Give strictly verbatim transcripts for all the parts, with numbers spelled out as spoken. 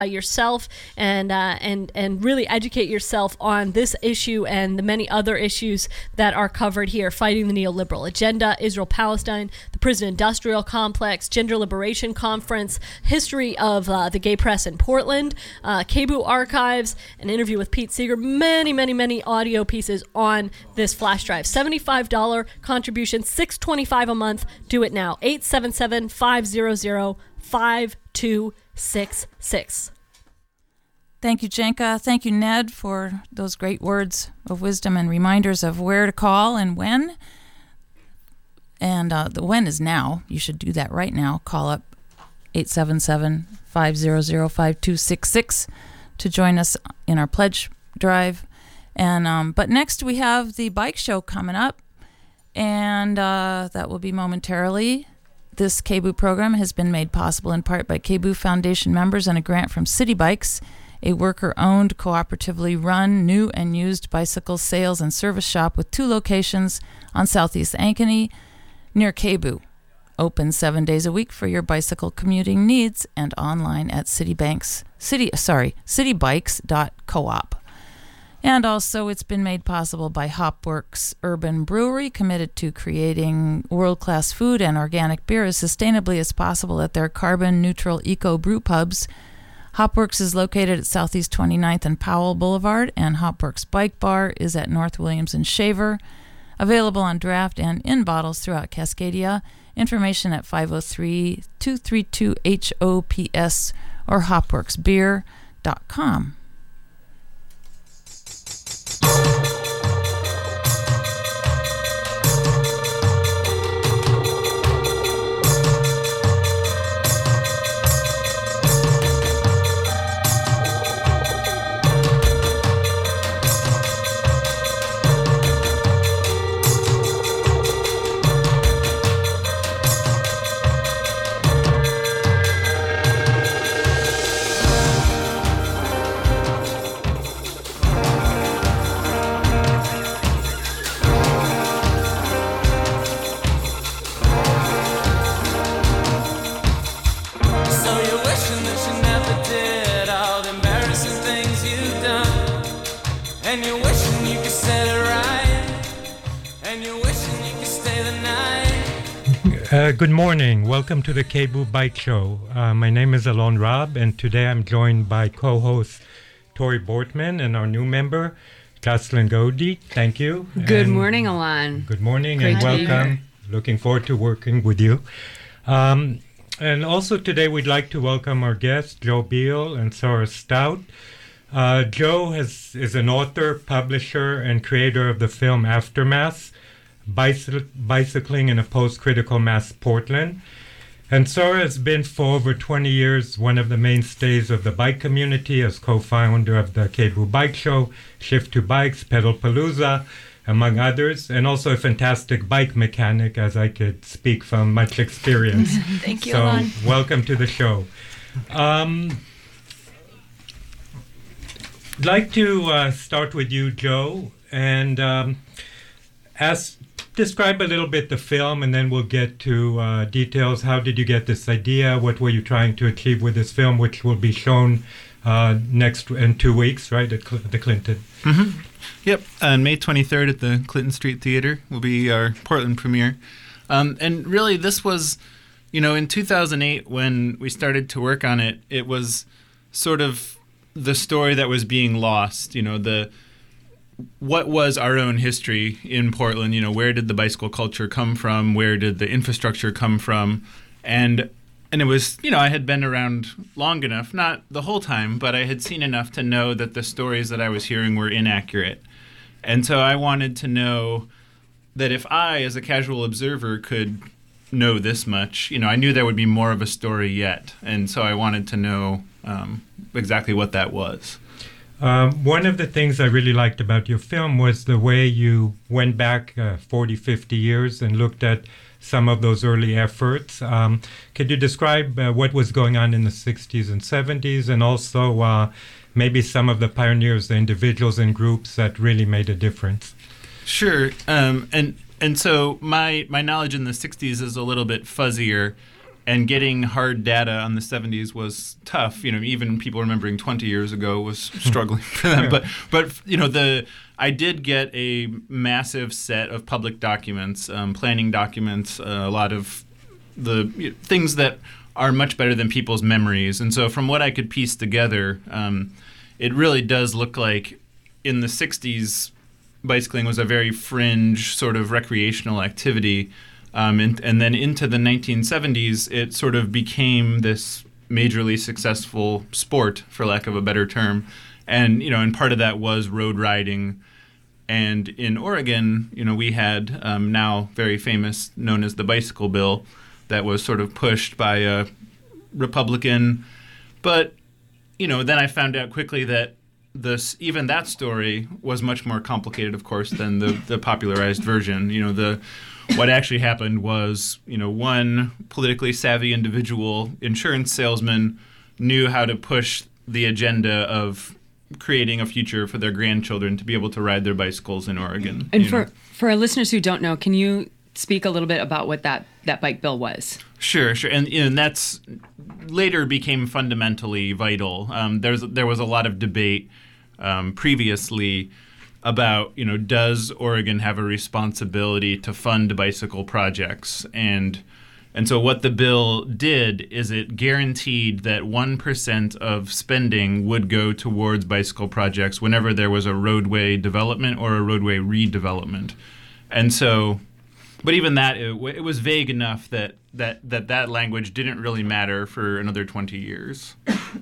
yourself and uh, and and really educate yourself on this issue and the many other issues that are covered here: fighting the neoliberal agenda, Israel-Palestine, the prison-industrial complex, gender liberation conference, history of uh, the gay press in Portland, uh, K B U archives, an interview with Pete Seeger, many, many, many audio pieces on this flash drive. seventy-five dollars contribution, six dollars and twenty-five cents a month. Do it now. eight seven seven, five hundred, five two six six. Thank you, Jenka. Thank you, Ned, for those great words of wisdom and reminders of where to call and when. And uh, the when is now. You should do that right now. Call up eight seven seven, five hundred, five two six six to join us in our pledge drive. And um, but next we have the bike show coming up, and uh, that will be momentarily. This K B U program has been made possible in part by K B U Foundation members and a grant from City Bikes, a worker-owned, cooperatively run, new and used bicycle sales and service shop with two locations on Southeast Ankeny near K B U. Open seven days a week for your bicycle commuting needs and online at Citybanks, City, sorry, citybikes dot coop. And also, it's been made possible by Hopworks Urban Brewery, committed to creating world-class food and organic beer as sustainably as possible at their carbon-neutral eco-brew pubs. Hopworks is located at Southeast twenty-ninth and Powell Boulevard, and Hopworks Bike Bar is at North Williams and Shaver. Available on draft and in bottles throughout Cascadia. Information at five oh three, two three two, H O P S or hopworks beer dot com. Uh, good morning. Welcome to the K B U Bike Show. Uh, my name is Alon Rob, and today I'm joined by co-host Tori Bortman and our new member, Jocelyn Godey. Thank you. Good and morning, Alon. Good morning Great and welcome. Looking forward to working with you. Um, and also today we'd like to welcome our guests, Joe Beal and Sarah Stout. Uh, Joe has, is an author, publisher, and creator of the film Aftermath, Bicy- Bicycling in a Post-Critical Mass Portland. And Sarah has been for over twenty years one of the mainstays of the bike community as co-founder of the K B U Bike Show, Shift to Bikes, Pedal Palooza, among others, and also a fantastic bike mechanic, as I could speak from much experience. Thank you, So Alon. welcome to the show. Um, I'd like to uh, start with you, Joe, and um, ask describe a little bit the film, and then we'll get to uh, details. How did you get this idea? What were you trying to achieve with this film, which will be shown uh, next in two weeks, right, at Cl- the Clinton? Mm-hmm. Yep, on May twenty-third at the Clinton Street Theater will be our Portland premiere. Um, and really, this was, you know, in two thousand eight when we started to work on it, it was sort of the story that was being lost, you know, the what was our own history in Portland? You know, where did the bicycle culture come from? Where did the infrastructure come from? And and it was, you know, I had been around long enough, not the whole time, but I had seen enough to know that the stories that I was hearing were inaccurate. And so I wanted to know that if I, as a casual observer, could know this much, you know, I knew there would be more of a story yet. And so I wanted to know um, exactly what that was. Um, one of the things I really liked about your film was the way you went back uh, forty, fifty years and looked at some of those early efforts. Um, could you describe uh, what was going on in the sixties and seventies, and also uh, maybe some of the pioneers, the individuals and groups that really made a difference? Sure. Um, and and so my, my knowledge in the sixties is a little bit fuzzier. and getting hard data on the seventies was tough. You know, even people remembering twenty years ago was struggling for them. But, but you know, the I did get a massive set of public documents, um, planning documents, uh, a lot of the you know, things that are much better than people's memories. And so from what I could piece together, um, it really does look like in the sixties, bicycling was a very fringe sort of recreational activity. Um, and, and then into the nineteen seventies, it sort of became this majorly successful sport, for lack of a better term. And, you know, and part of that was road riding. And in Oregon, you know, we had um, now very famous, known as the bicycle bill, that was sort of pushed by a Republican. But, you know, then I found out quickly that this even that story was much more complicated, of course, than the, the popularized version. You know, the what actually happened was, you know, one politically savvy individual insurance salesman knew how to push the agenda of creating a future for their grandchildren to be able to ride their bicycles in Oregon. And for, know. for our listeners who don't know, can you speak a little bit about what that, that bike bill was? Sure, sure. And, and that's later became fundamentally vital. Um, there's there was a lot of debate um, previously about, you know, does Oregon have a responsibility to fund bicycle projects? And and so what the bill did is it guaranteed that one percent of spending would go towards bicycle projects whenever there was a roadway development or a roadway redevelopment. And so, but even that, it, it was vague enough that, that, that that language didn't really matter for another twenty years.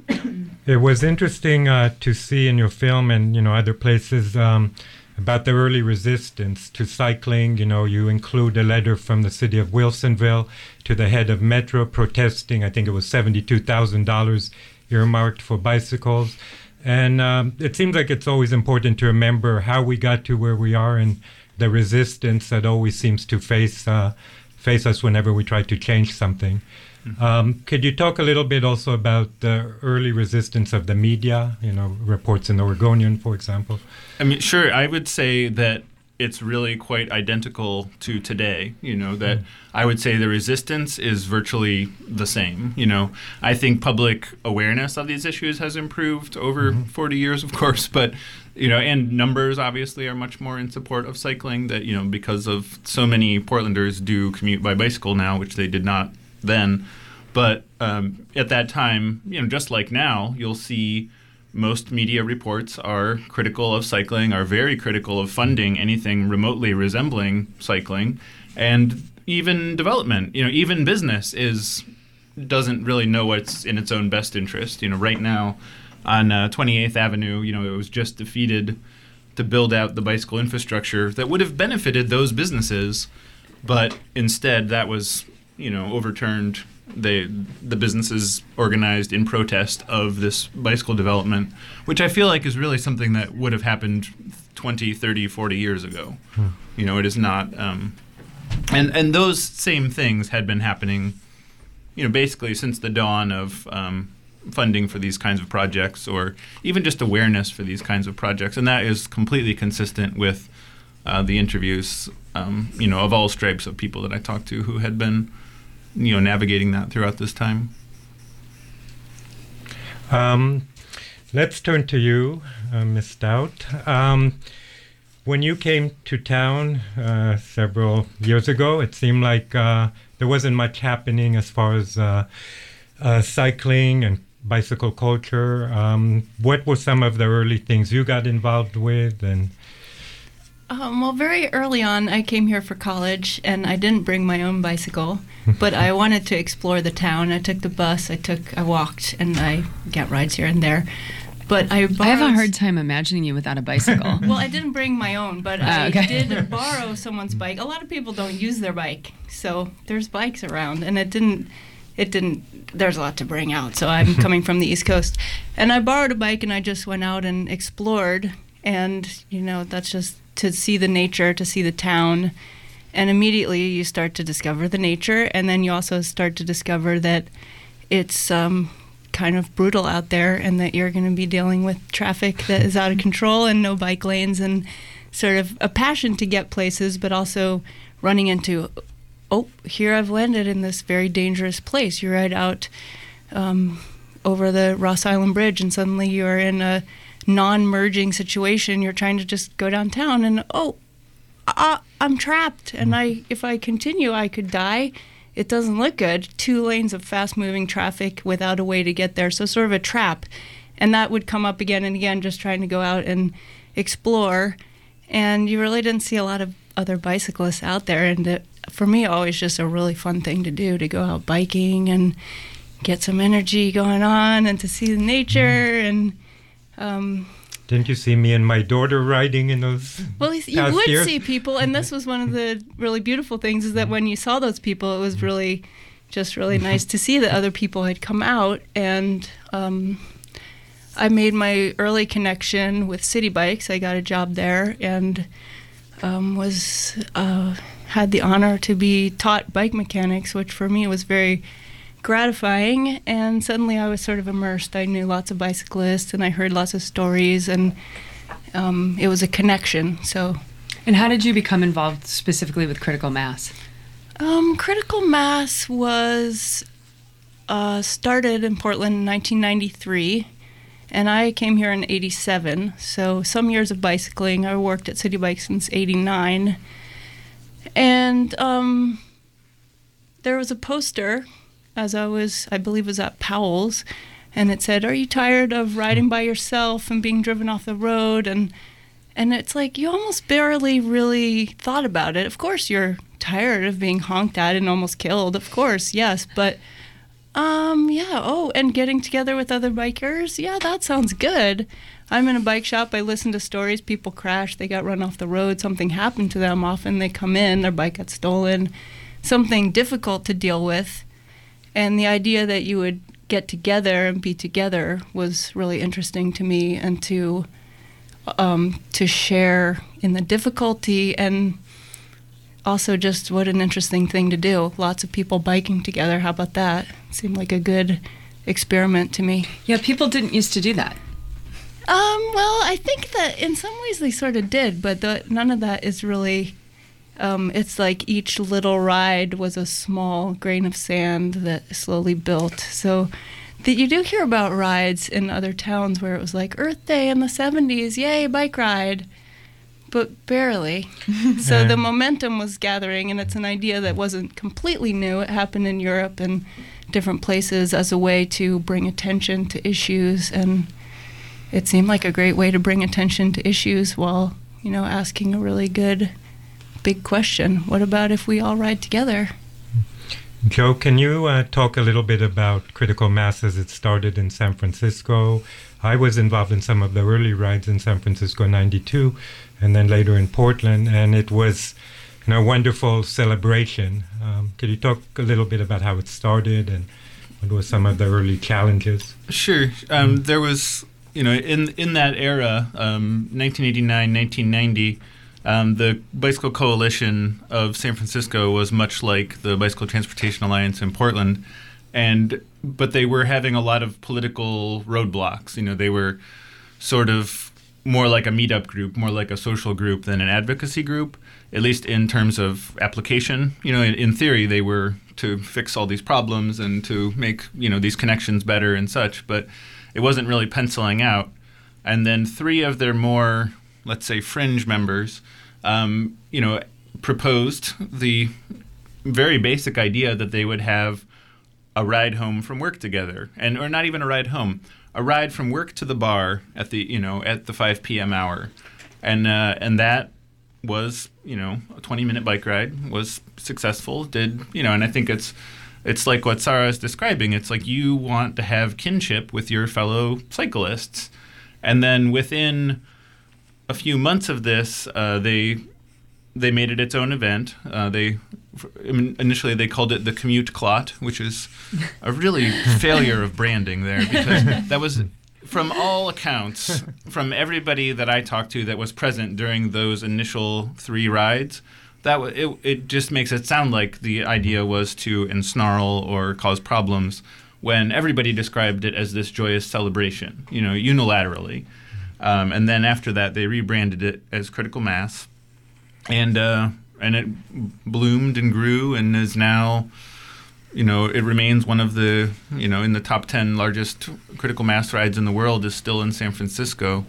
It was interesting uh, to see in your film and, you know, other places um, about the early resistance to cycling. You know, you include a letter from the city of Wilsonville to the head of Metro protesting, I think it was seventy-two thousand dollars earmarked for bicycles. And um, it seems like it's always important to remember how we got to where we are and the resistance that always seems to face uh, face us whenever we try to change something. Mm-hmm. Um, could you talk a little bit also about the early resistance of the media, you know, reports in the Oregonian, for example? I mean, sure, I would say that it's really quite identical to today, you know, that mm. I would say the resistance is virtually the same. You know, I think public awareness of these issues has improved over mm-hmm. forty years, of course, but, you know, and numbers obviously are much more in support of cycling that, you know, because of so many Portlanders do commute by bicycle now, which they did not then. But um, at that time, you know, just like now, you'll see most media reports are critical of cycling, are very critical of funding anything remotely resembling cycling, and even development, you know, even business is doesn't really know what's in its own best interest. You know, right now on uh, twenty-eighth Avenue, you know, it was just defeated to build out the bicycle infrastructure that would have benefited those businesses, but instead that was, you know, overturned. They, the businesses organized in protest of this bicycle development, which I feel like is really something that would have happened twenty, thirty, forty years ago. Hmm. You know, it is not. Um, and, and those same things had been happening, you know, basically since the dawn of um, funding for these kinds of projects, or even just awareness for these kinds of projects. And that is completely consistent with uh, the interviews, um, you know, of all stripes of people that I talked to who had been, you know, navigating that throughout this time. Um, let's turn to you, uh, Miz Stout. Um, when you came to town uh, several years ago, it seemed like uh, there wasn't much happening as far as uh, uh, cycling and bicycle culture. Um, what were some of the early things you got involved with? And Um, well, very early on, I came here for college, and I didn't bring my own bicycle, but I wanted to explore the town. I took the bus, I took, I walked, and I got rides here and there. But I borrowed, I have a hard time imagining you without a bicycle. Well, I didn't bring my own, but uh, I okay. did borrow someone's bike. A lot of people don't use their bike, so there's bikes around, and it didn't, it didn't, there's a lot to bring out, so I'm coming from the East Coast. And I borrowed a bike, and I just went out and explored, and, you know, that's just to see the nature, to see the town, and immediately you start to discover the nature, and then you also start to discover that it's um, kind of brutal out there, and that you're going to be dealing with traffic that is out of control and no bike lanes, and sort of a passion to get places, but also running into oh, here I've landed in this very dangerous place. You're right out um, over the Ross Island Bridge, and suddenly you're in a non-merging situation. You're trying to just go downtown, and oh, uh, I'm trapped. And I, if I continue, I could die. It doesn't look good. Two lanes of fast-moving traffic without a way to get there, so sort of a trap. And that would come up again and again, just trying to go out and explore. And you really didn't see a lot of other bicyclists out there. And it, for me, always just a really fun thing to do, to go out biking and get some energy going on and to see the nature. And um, didn't you see me and my daughter riding in those well, you past would years? see people. And this was one of the really beautiful things, is that when you saw those people, it was really just really nice to see that other people had come out. And um, I made my early connection with City Bikes. I got a job there and um, was uh, had the honor to be taught bike mechanics, which for me was very gratifying. And suddenly I was sort of immersed. I knew lots of bicyclists and I heard lots of stories, and um, it was a connection. So, And how did you become involved specifically with Critical Mass? um, Critical Mass was uh, started in Portland in nineteen ninety-three. And I came here in eighty-seven, so some years of bicycling. I worked at City Bikes since eighty-nine. And um, there was a poster, as I was, I believe it was at Powell's, and it said, "Are you tired of riding by yourself and being driven off the road?" And and it's like, you almost barely really thought about it. Of course you're tired of being honked at and almost killed, of course, yes, but Um, yeah, oh, and getting together with other bikers, yeah, that sounds good. I'm in a bike shop, I listen to stories, people crash, they got run off the road, something happened to them, often they come in, their bike got stolen, something difficult to deal with, and the idea that you would get together and be together was really interesting to me, and to, um, to share in the difficulty, and also just what an interesting thing to do. Lots of people biking together. How about that? Seemed like a good experiment to me. Yeah, people didn't used to do that. Um, well, I think that in some ways they sort of did, but the, none of that is really, um, it's like each little ride was a small grain of sand that slowly built. So that you do hear about rides in other towns where it was like Earth Day in the seventies, yay, bike ride. But barely. So the momentum was gathering, and it's an idea that wasn't completely new. It happened in Europe and different places as a way to bring attention to issues, and it seemed like a great way to bring attention to issues while, you know, asking a really good, big question. What about if we all ride together? Joe, can you uh, talk a little bit about Critical Mass as it started in San Francisco? I was involved in some of the early rides in San Francisco in ninety-two, and then later in Portland, and it was, you know, a wonderful celebration. Um, could you talk a little bit about how it started and what were some of the early challenges? Sure. Um, there was, you know, in in that era, um, nineteen eighty-nine, nineteen ninety, um, the Bicycle Coalition of San Francisco was much like the Bicycle Transportation Alliance in Portland, and but they were having a lot of political roadblocks. You know, they were sort of more like a meetup group, more like a social group than an advocacy group, at least in terms of application. You know, in, in theory, they were to fix all these problems and to make, you know, these connections better and such, but it wasn't really penciling out. And then three of their more, let's say, fringe members, um, you know, proposed the very basic idea that they would have a ride home from work together, and or not even a ride home, a ride from work to the bar at the, you know, at the five p.m. hour. And uh, and that was, you know, a twenty-minute bike ride, was successful, did, you know, and I think it's it's like what Sarah is describing. It's like you want to have kinship with your fellow cyclists. And then within a few months of this, uh, they they made it its own event. Uh, they initially they called it the Commute Clot, which is a really failure of branding there, because that was, from all accounts, from everybody that I talked to that was present during those initial three rides, that w- it it just makes it sound like the idea was to ensnarl or cause problems, when everybody described it as this joyous celebration, you know, unilaterally. Um, and then after that, they rebranded it as Critical Mass. And uh, and it bloomed and grew and is now, you know, it remains one of the, you know, in the top ten largest critical mass rides in the world is still in San Francisco.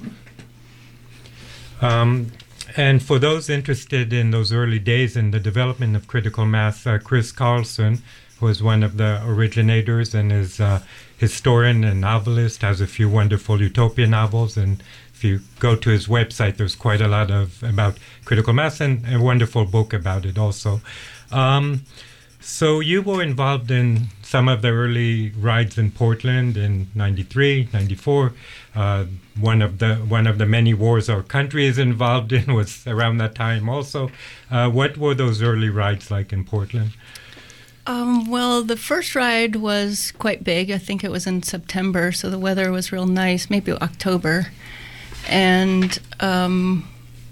Um, and for those interested in those early days in the development of critical mass, uh, Chris Carlson, who is one of the originators and is a historian and novelist, has a few wonderful utopia novels. And if you go to his website, there's quite a lot of about critical mass and a wonderful book about it also. Um, so you were involved in some of the early rides in Portland in ninety-three, ninety-four. Uh, one of the one of the many wars our country is involved in was around that time also. Uh, what were those early rides like in Portland? Um, well, the first ride was quite big. I think it was in September, so the weather was real nice, maybe October. And um,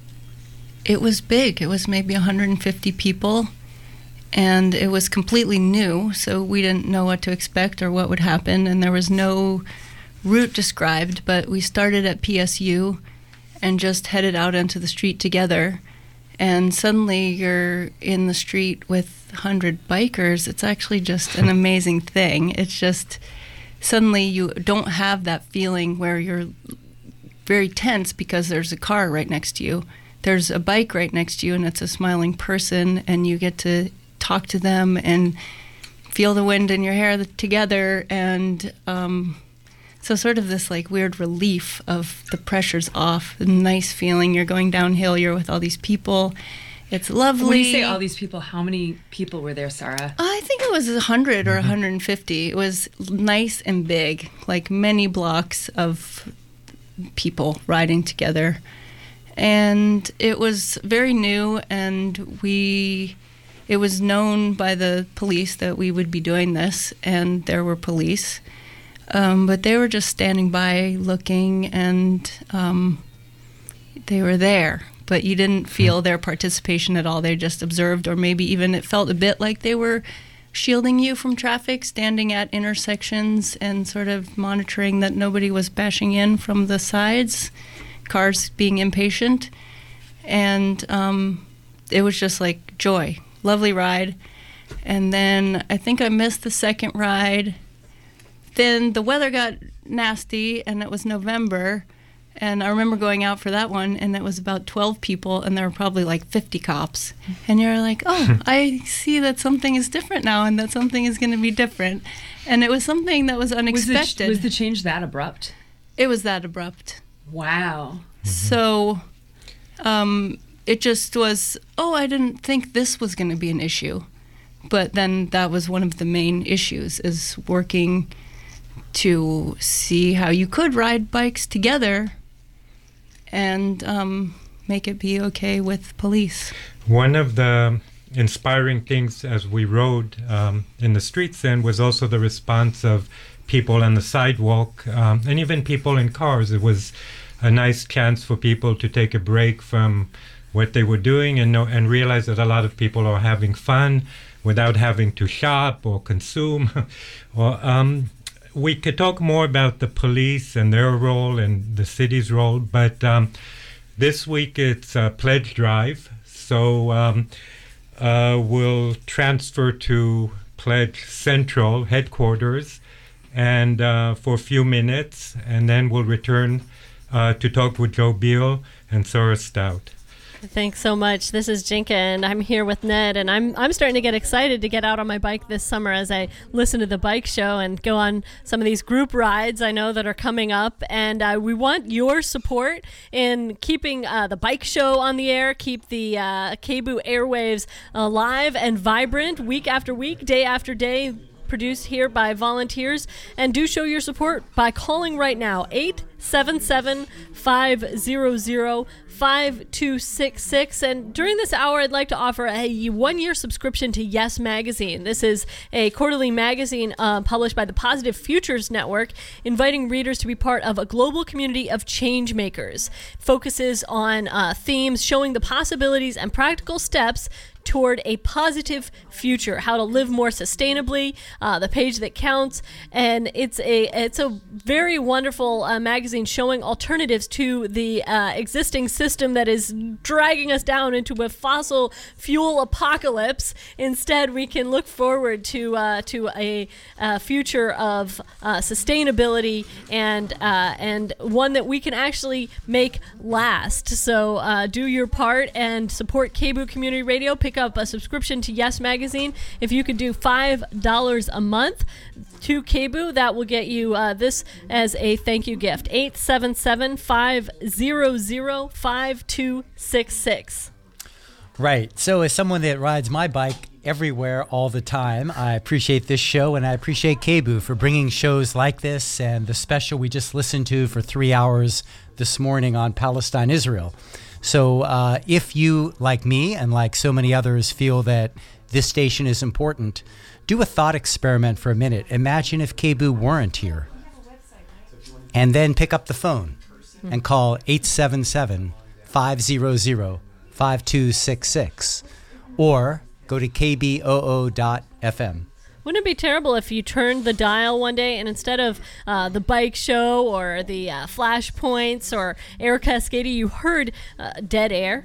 it was big. It was maybe one hundred fifty people. And it was completely new, so we didn't know what to expect or what would happen. And there was no route described, but we started at P S U and just headed out into the street together. And suddenly you're in the street with one hundred bikers. It's actually just an amazing thing. It's just suddenly you don't have that feeling where you're very tense because there's a car right next to you. There's a bike right next to you, and it's a smiling person, and you get to talk to them and feel the wind in your hair together. And um, so sort of this like weird relief of the pressure's off, a nice feeling. You're going downhill, you're with all these people. It's lovely. When you say all these people, how many people were there, Sarah? I think it was one hundred or one hundred fifty. It was nice and big, like many blocks of people riding together. And it was very new, and we... It was known by the police that we would be doing this, and there were police. Um, but they were just standing by looking, and um, they were there. But you didn't feel their participation at all. They just observed, or maybe even it felt a bit like they were shielding you from traffic, standing at intersections and sort of monitoring that nobody was bashing in from the sides, cars being impatient. And um, it was just like joy. Lovely ride. And then I think I missed the second ride. Then the weather got nasty, and it was November. And I remember going out for that one, and it was about twelve people, and there were probably like fifty cops. And you're like, oh, I see that something is different now, and that something is going to be different. And it was something that was unexpected. Was the, was the change that abrupt? It was that abrupt. Wow. Mm-hmm. So um, it just was, oh, I didn't think this was going to be an issue. But then that was one of the main issues, is working to see how you could ride bikes together and um, make it be okay with police. One of the inspiring things as we rode um, in the streets then was also the response of people on the sidewalk um, and even people in cars. It was a nice chance for people to take a break from what they were doing and know, and realize that a lot of people are having fun without having to shop or consume. or, um, we could talk more about the police and their role and the city's role, but um, this week it's a pledge drive, so um, uh, we'll transfer to Pledge Central headquarters and uh, for a few minutes, and then we'll return uh, to talk with Joe Beal and Sarah Stout. Thanks so much. This is Jinka, and I'm here with Ned, and I'm I'm starting to get excited to get out on my bike this summer as I listen to the bike show and go on some of these group rides I know that are coming up. And uh, we want your support in keeping uh, the bike show on the air, keep the uh, K B O O airwaves alive and vibrant week after week, day after day, produced here by volunteers. And do show your support by calling right now, eight seven seven, five zero zero, five two six six. And during this hour, I'd like to offer a one-year subscription to Yes Magazine. This is a quarterly magazine uh, published by the Positive Futures Network, inviting readers to be part of a global community of change makers. It focuses on uh, themes showing the possibilities and practical steps toward a positive future, how to live more sustainably, uh, the page that counts. And it's a it's a very wonderful uh, magazine showing alternatives to the uh, existing system that is dragging us down into a fossil fuel apocalypse. Instead, we can look forward to uh, to a, a future of uh, sustainability and uh, and one that we can actually make last. So uh, do your part and support K B O O Community Radio. Pick up a subscription to Yes Magazine. If you could do five dollars a month to K B O O, that will get you uh, this as a thank you gift. eight seven seven, five hundred, five two six six. Right. So as someone that rides my bike everywhere all the time, I appreciate this show, and I appreciate K B O O for bringing shows like this and the special we just listened to for three hours this morning on Palestine, Israel. So uh, if you, like me and like so many others, feel that this station is important, do a thought experiment for a minute. Imagine if K B O O weren't here. And then pick up the phone and call eight seven seven, five hundred, five two six six or go to k b o o dot f m. Wouldn't it be terrible if you turned the dial one day and instead of uh, the bike show or the uh, flashpoints or Air Cascadia, you heard uh, dead air?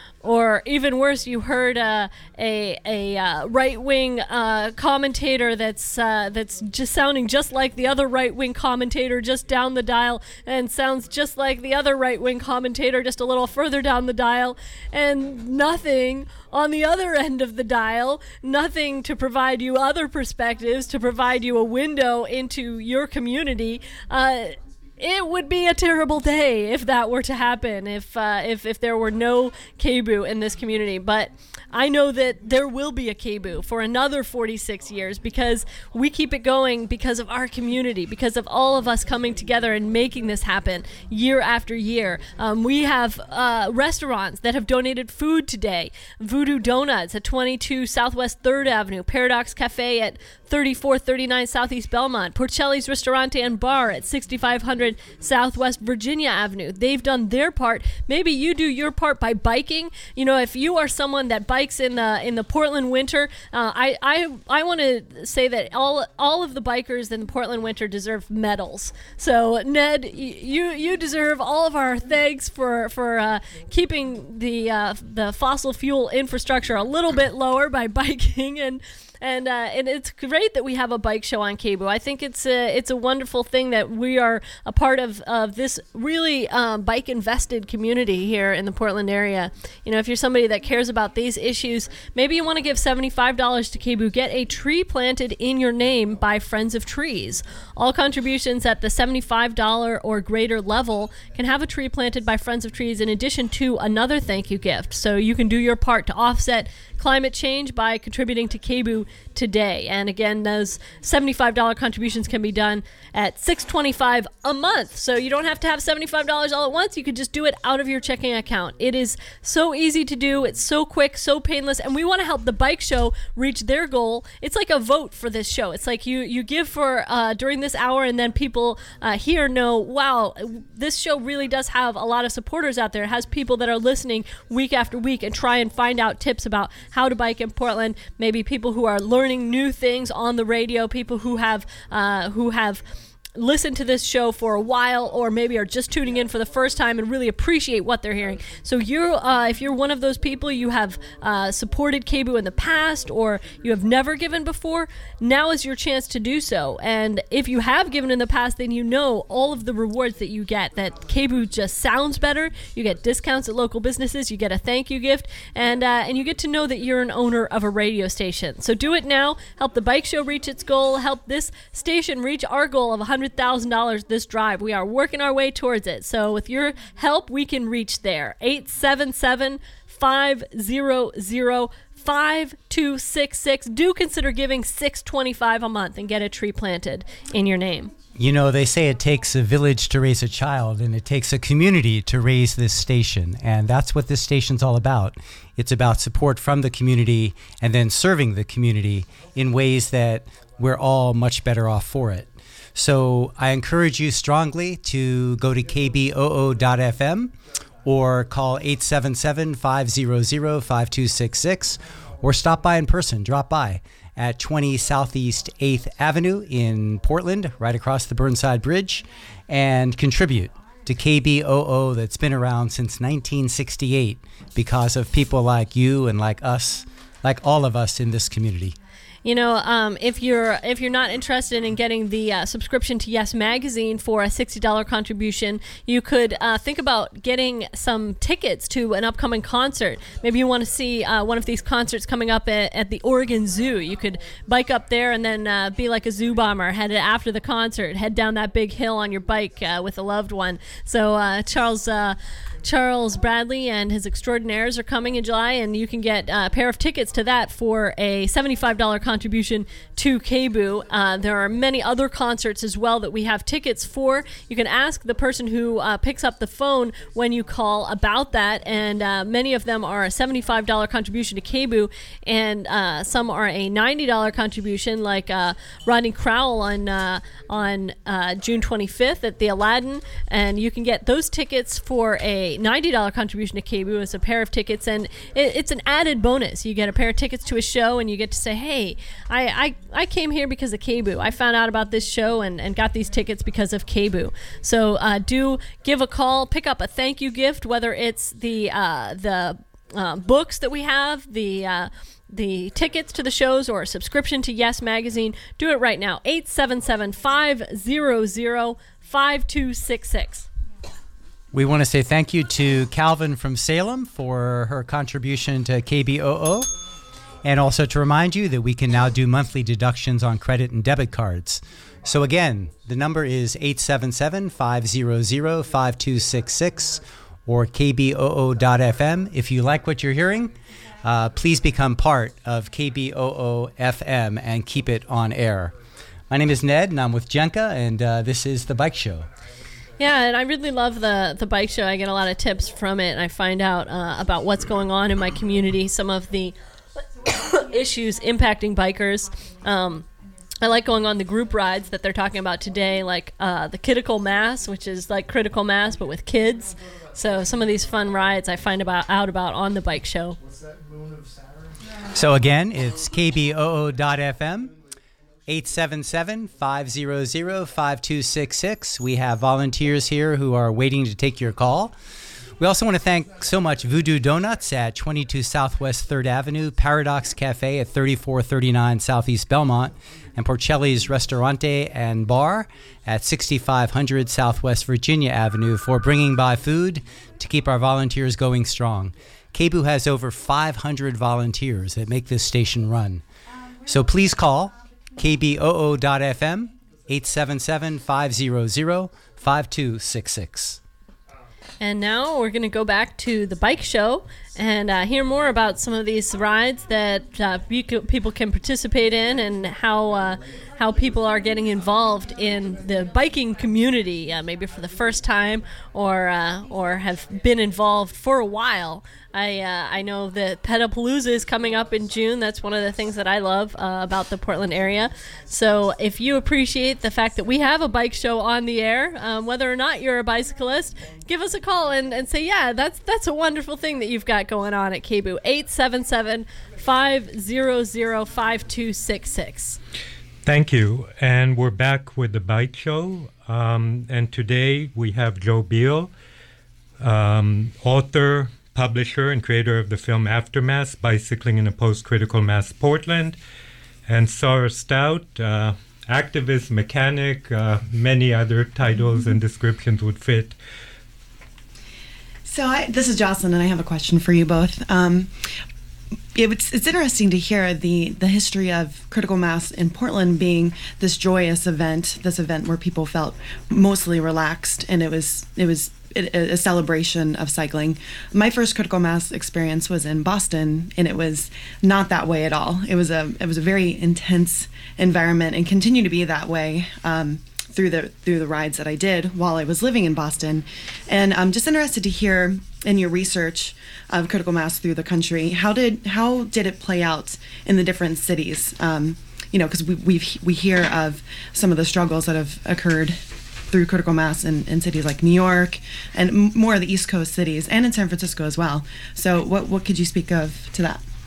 Or even worse, you heard uh, a a uh, right-wing uh, commentator that's uh, that's just sounding just like the other right-wing commentator just down the dial, and sounds just like the other right-wing commentator just a little further down the dial, and nothing on the other end of the dial, nothing to provide you other perspectives, to provide you a window into your community. Uh, It would be a terrible day if that were to happen, if uh, if if there were no K B O O in this community. But I know that there will be a K B O O for another forty-six years because we keep it going because of our community, because of all of us coming together and making this happen year after year. Um, we have uh, restaurants that have donated food today. Voodoo Donuts at twenty-two Southwest third Avenue, Paradox Cafe at thirty-four thirty-nine Southeast Belmont, Porcelli's Ristorante and Bar at sixty-five hundred Southwest Virginia Avenue. They've done their part. Maybe you do your part by biking. You know, if you are someone that bikes in the in the Portland winter, uh, I I, I want to say that all all of the bikers in the Portland winter deserve medals. So Ned, you you deserve all of our thanks for for uh, keeping the uh, the fossil fuel infrastructure a little bit lower by biking. and. And uh, and it's great that we have a bike show on K B O O. I think it's a, it's a wonderful thing that we are a part of, of this really um, bike-invested community here in the Portland area. You know, if you're somebody that cares about these issues, maybe you want to give seventy-five dollars to K B O O. Get a tree planted in your name by Friends of Trees. All contributions at the seventy-five dollars or greater level can have a tree planted by Friends of Trees in addition to another thank you gift. So you can do your part to offset climate change by contributing to K B O O today. And again, those seventy-five dollars contributions can be done at six dollars and twenty-five cents a month. So you don't have to have seventy-five dollars all at once. You could just do it out of your checking account. It is so easy to do. It's so quick, so painless. And we want to help the bike show reach their goal. It's like a vote for this show. It's like you, you give for uh, during this hour, and then people uh, here know, wow, this show really does have a lot of supporters out there. It has people that are listening week after week and try and find out tips about how to bike in Portland. Maybe people who are learning new things on the radio, people who have uh, who have listen to this show for a while, or maybe are just tuning in for the first time and really appreciate what they're hearing. So you're, uh, if you're one of those people, you have uh, supported K B O O in the past, or you have never given before, now is your chance to do so. And if you have given in the past, then you know all of the rewards that you get, that K B O O just sounds better, you get discounts at local businesses, you get a thank you gift, and uh, and you get to know that you're an owner of a radio station. So do it now. Help the bike show reach its goal. Help this station reach our goal of one hundred thousand dollars this drive. We are working our way towards it. So with your help, we can reach there. eight seven seven, five hundred, five two six six. Do consider giving six dollars and twenty-five cents a month and get a tree planted in your name. You know, they say it takes a village to raise a child, and it takes a community to raise this station. And that's what this station's all about. It's about support from the community and then serving the community in ways that we're all much better off for it. So I encourage you strongly to go to k b o o dot f m or call eight seven seven, five hundred, five two six six, or stop by in person. Drop by at twenty Southeast eighth Avenue in Portland, right across the Burnside Bridge, and contribute to K B O O that's been around since nineteen sixty-eight because of people like you and like us, like all of us in this community. You know, um, if you're if you're not interested in getting the uh, subscription to Yes Magazine for a sixty dollars contribution, you could uh, think about getting some tickets to an upcoming concert. Maybe you want to see uh, one of these concerts coming up at, at the Oregon Zoo. You could bike up there and then uh, be like a zoo bomber, head after the concert, head down that big hill on your bike uh, with a loved one. So uh, Charles... Uh, Charles Bradley and his Extraordinaires are coming in July, and you can get a pair of tickets to that for a seventy-five dollars contribution to K B O O. Uh, there are many other concerts as well that we have tickets for. You can ask the person who uh, picks up the phone when you call about that, and uh, many of them are a seventy-five dollars contribution to K B O O, and uh, some are a ninety dollars contribution, like uh, Rodney Crowell on uh, on uh, June twenty-fifth at the Aladdin, and you can get those tickets for a ninety dollars contribution to K B O O. It's a pair of tickets, and it, it's an added bonus. You get a pair of tickets to a show, and you get to say, hey, I, I, I came here because of K B O O. I found out about this show and, and got these tickets because of K B O O. So uh, do give a call, pick up a thank you gift, whether it's the uh, the uh, books that we have, the uh, the tickets to the shows, or a subscription to Yes Magazine. Do it right now. eight seven seven, five hundred, five two six six. We want to say thank you to Calvin from Salem for her contribution to K B O O, and also to remind you that we can now do monthly deductions on credit and debit cards. So again, the number is eight seven seven, five hundred, five two six six or k b o o dot f m. If you like what you're hearing, uh, please become part of K B O O F M and keep it on air. My name is Ned, and I'm with Jenka, and uh, this is The Bike Show. Yeah, and I really love the, the bike show. I get a lot of tips from it, and I find out uh, about what's going on in my community, some of the issues impacting bikers. Um, I like going on the group rides that they're talking about today, like uh, the Critical Mass, which is like critical mass, but with kids. So some of these fun rides I find about out about on the bike show. So again, it's k b o o dot f m. eight seven seven, five hundred, five two six six. We have volunteers here who are waiting to take your call. We also want to thank so much Voodoo Donuts at twenty-two Southwest third Avenue, Paradox Cafe at thirty-four thirty-nine Southeast Belmont, and Porcelli's Restaurante and Bar at sixty-five hundred Southwest Virginia Avenue for bringing by food to keep our volunteers going strong. K B O O has over five hundred volunteers that make this station run. So please call k b o o dot f m, eight seven seven, five hundred, five two six six. And now we're going to go back to the bike show and uh, hear more about some of these rides that uh, people can participate in, and how uh, how people are getting involved in the biking community, uh, maybe for the first time, or uh, or have been involved for a while. I uh, I know that Pedalpalooza is coming up in June. That's one of the things that I love uh, about the Portland area. So if you appreciate the fact that we have a bike show on the air, um, whether or not you're a bicyclist, give us a call and, and say, yeah, that's that's a wonderful thing that you've got going on at K B O O. eight seven seven, five hundred, five two six six. Thank you. And we're back with the bike show. Um, and today we have Joe Beal, um, author, publisher, and creator of the film Aftermath, Bicycling in a Post-Critical Mass Portland, and Sarah Stout, uh, activist, mechanic, uh, many other titles and descriptions would fit. So I, this is Jocelyn, and I have a question for you both. Um, it's, it's interesting to hear the, the history of critical mass in Portland being this joyous event, this event where people felt mostly relaxed, and it was it was a celebration of cycling. My first critical mass experience was in Boston, and it was not that way at all. It was a it was a very intense environment, and continued to be that way um, through the through the rides that I did while I was living in Boston. And I'm just interested to hear in your research of critical mass through the country, how did how did it play out in the different cities? Um, you know, because we we we hear of some of the struggles that have occurred through critical mass in, in cities like New York and m- more of the East Coast cities, and in San Francisco as well. So what what could you speak of to that?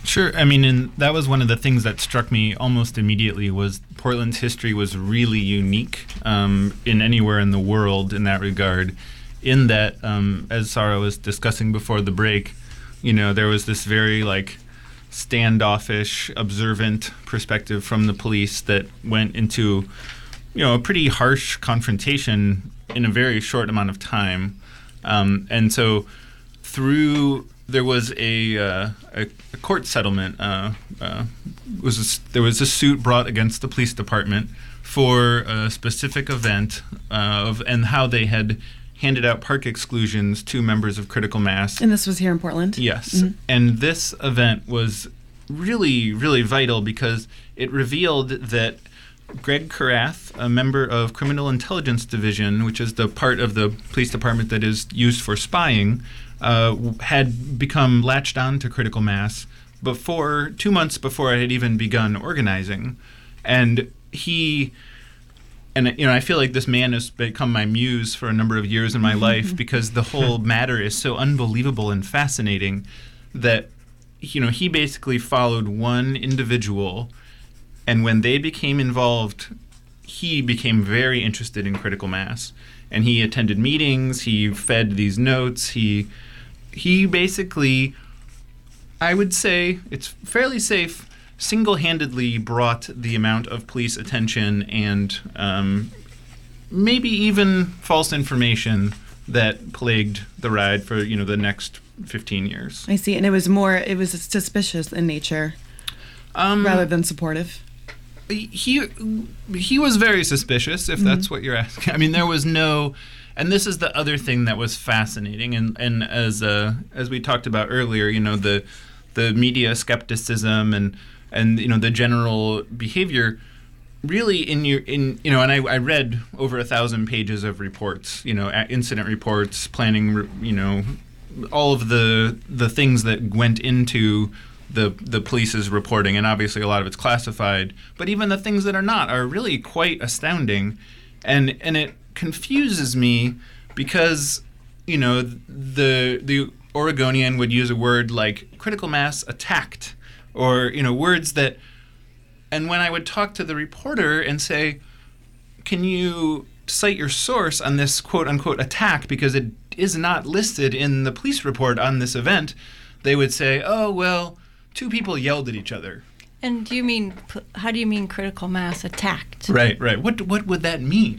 Sure. I mean, and that was one of the things that struck me almost immediately was Portland's history was really unique um, in anywhere in the world in that regard, in that, um, as Sarah was discussing before the break, you know, there was this very, like, standoffish, observant perspective from the police that went into, you know, a pretty harsh confrontation in a very short amount of time. Um, and so through... There was a, uh, a, a court settlement. Uh, uh, was a, there was a suit brought against the police department for a specific event uh, of and how they had handed out park exclusions to members of critical mass. And this was here in Portland? Yes. Mm-hmm. And this event was really, really vital because it revealed that Greg Karath, a member of Criminal Intelligence Division, which is the part of the police department that is used for spying, Uh, had become latched on to critical mass before two months before I had even begun organizing, and he, and you know, I feel like this man has become my muse for a number of years in my life because the whole matter is so unbelievable and fascinating that, you know, he basically followed one individual, and when they became involved, he became very interested in critical mass, and he attended meetings, he fed these notes, he. He basically, I would say, it's fairly safe, single-handedly brought the amount of police attention and um, maybe even false information that plagued the ride for, you know, the next fifteen years. I see. And it was more, it was suspicious in nature um, rather than supportive. He, he was very suspicious, if mm-hmm. that's what you're asking. I mean, there was no... And this is the other thing that was fascinating, and and as uh, as we talked about earlier, you know, the the media skepticism and and you know the general behavior, really in your in you know, and I, I read over a thousand pages of reports, you know, incident reports, planning, you know, all of the the things that went into the the police's reporting, and obviously a lot of it's classified, but even the things that are not are really quite astounding, and and it. Confuses me because, you know, the the Oregonian would use a word like critical mass attacked, or, you know, words that, and when I would talk to the reporter and say, can you cite your source on this quote unquote attack because it is not listed in the police report on this event, they would say, oh, well, two people yelled at each other. And do you mean, how do you mean critical mass attacked? Right, right. What what would that mean?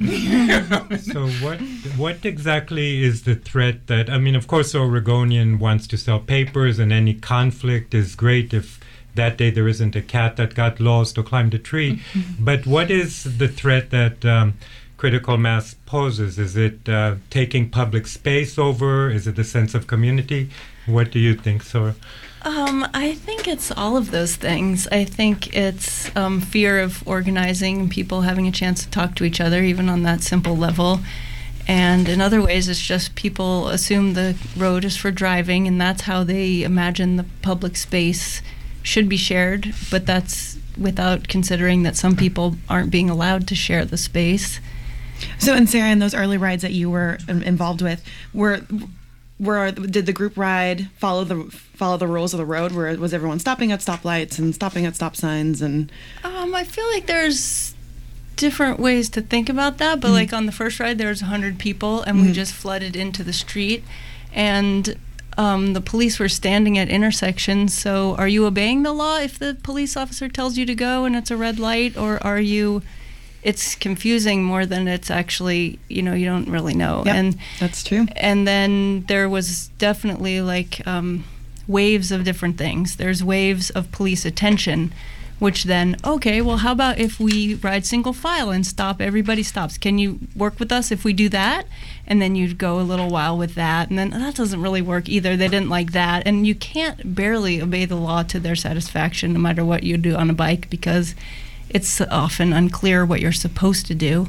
So what what exactly is the threat that, I mean, of course, Oregonian wants to sell papers, and any conflict is great if that day there isn't a cat that got lost or climbed a tree. But what is the threat that um, critical mass poses? Is it uh, taking public space over? Is it the sense of community? What do you think, Sora? Um, I think it's all of those things. I think it's um, fear of organizing and people having a chance to talk to each other, even on that simple level. And in other ways, it's just people assume the road is for driving, and that's how they imagine the public space should be shared. But that's without considering that some people aren't being allowed to share the space. So, and Sarah, in those early rides that you were um, involved with, were were did the group ride follow the follow the rules of the road? Where was everyone stopping at stoplights and stopping at stop signs? And um, I feel like there's different ways to think about that. But mm-hmm. like on the first ride, there was a hundred people, and mm-hmm. we just flooded into the street, and um, the police were standing at intersections. So, are you obeying the law if the police officer tells you to go and it's a red light, or are you? It's confusing more than it's actually, you know, you don't really know. Yep, and that's true. And then there was definitely like um, waves of different things. There's waves of police attention, which then, okay, well, how about if we ride single file and stop, everybody stops. Can you work with us if we do that? And then you'd go a little while with that, and then that doesn't really work either. They didn't like that. And you can't barely obey the law to their satisfaction no matter what you do on a bike, because it's often unclear what you're supposed to do.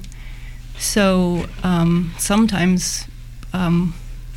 So um, sometimes um,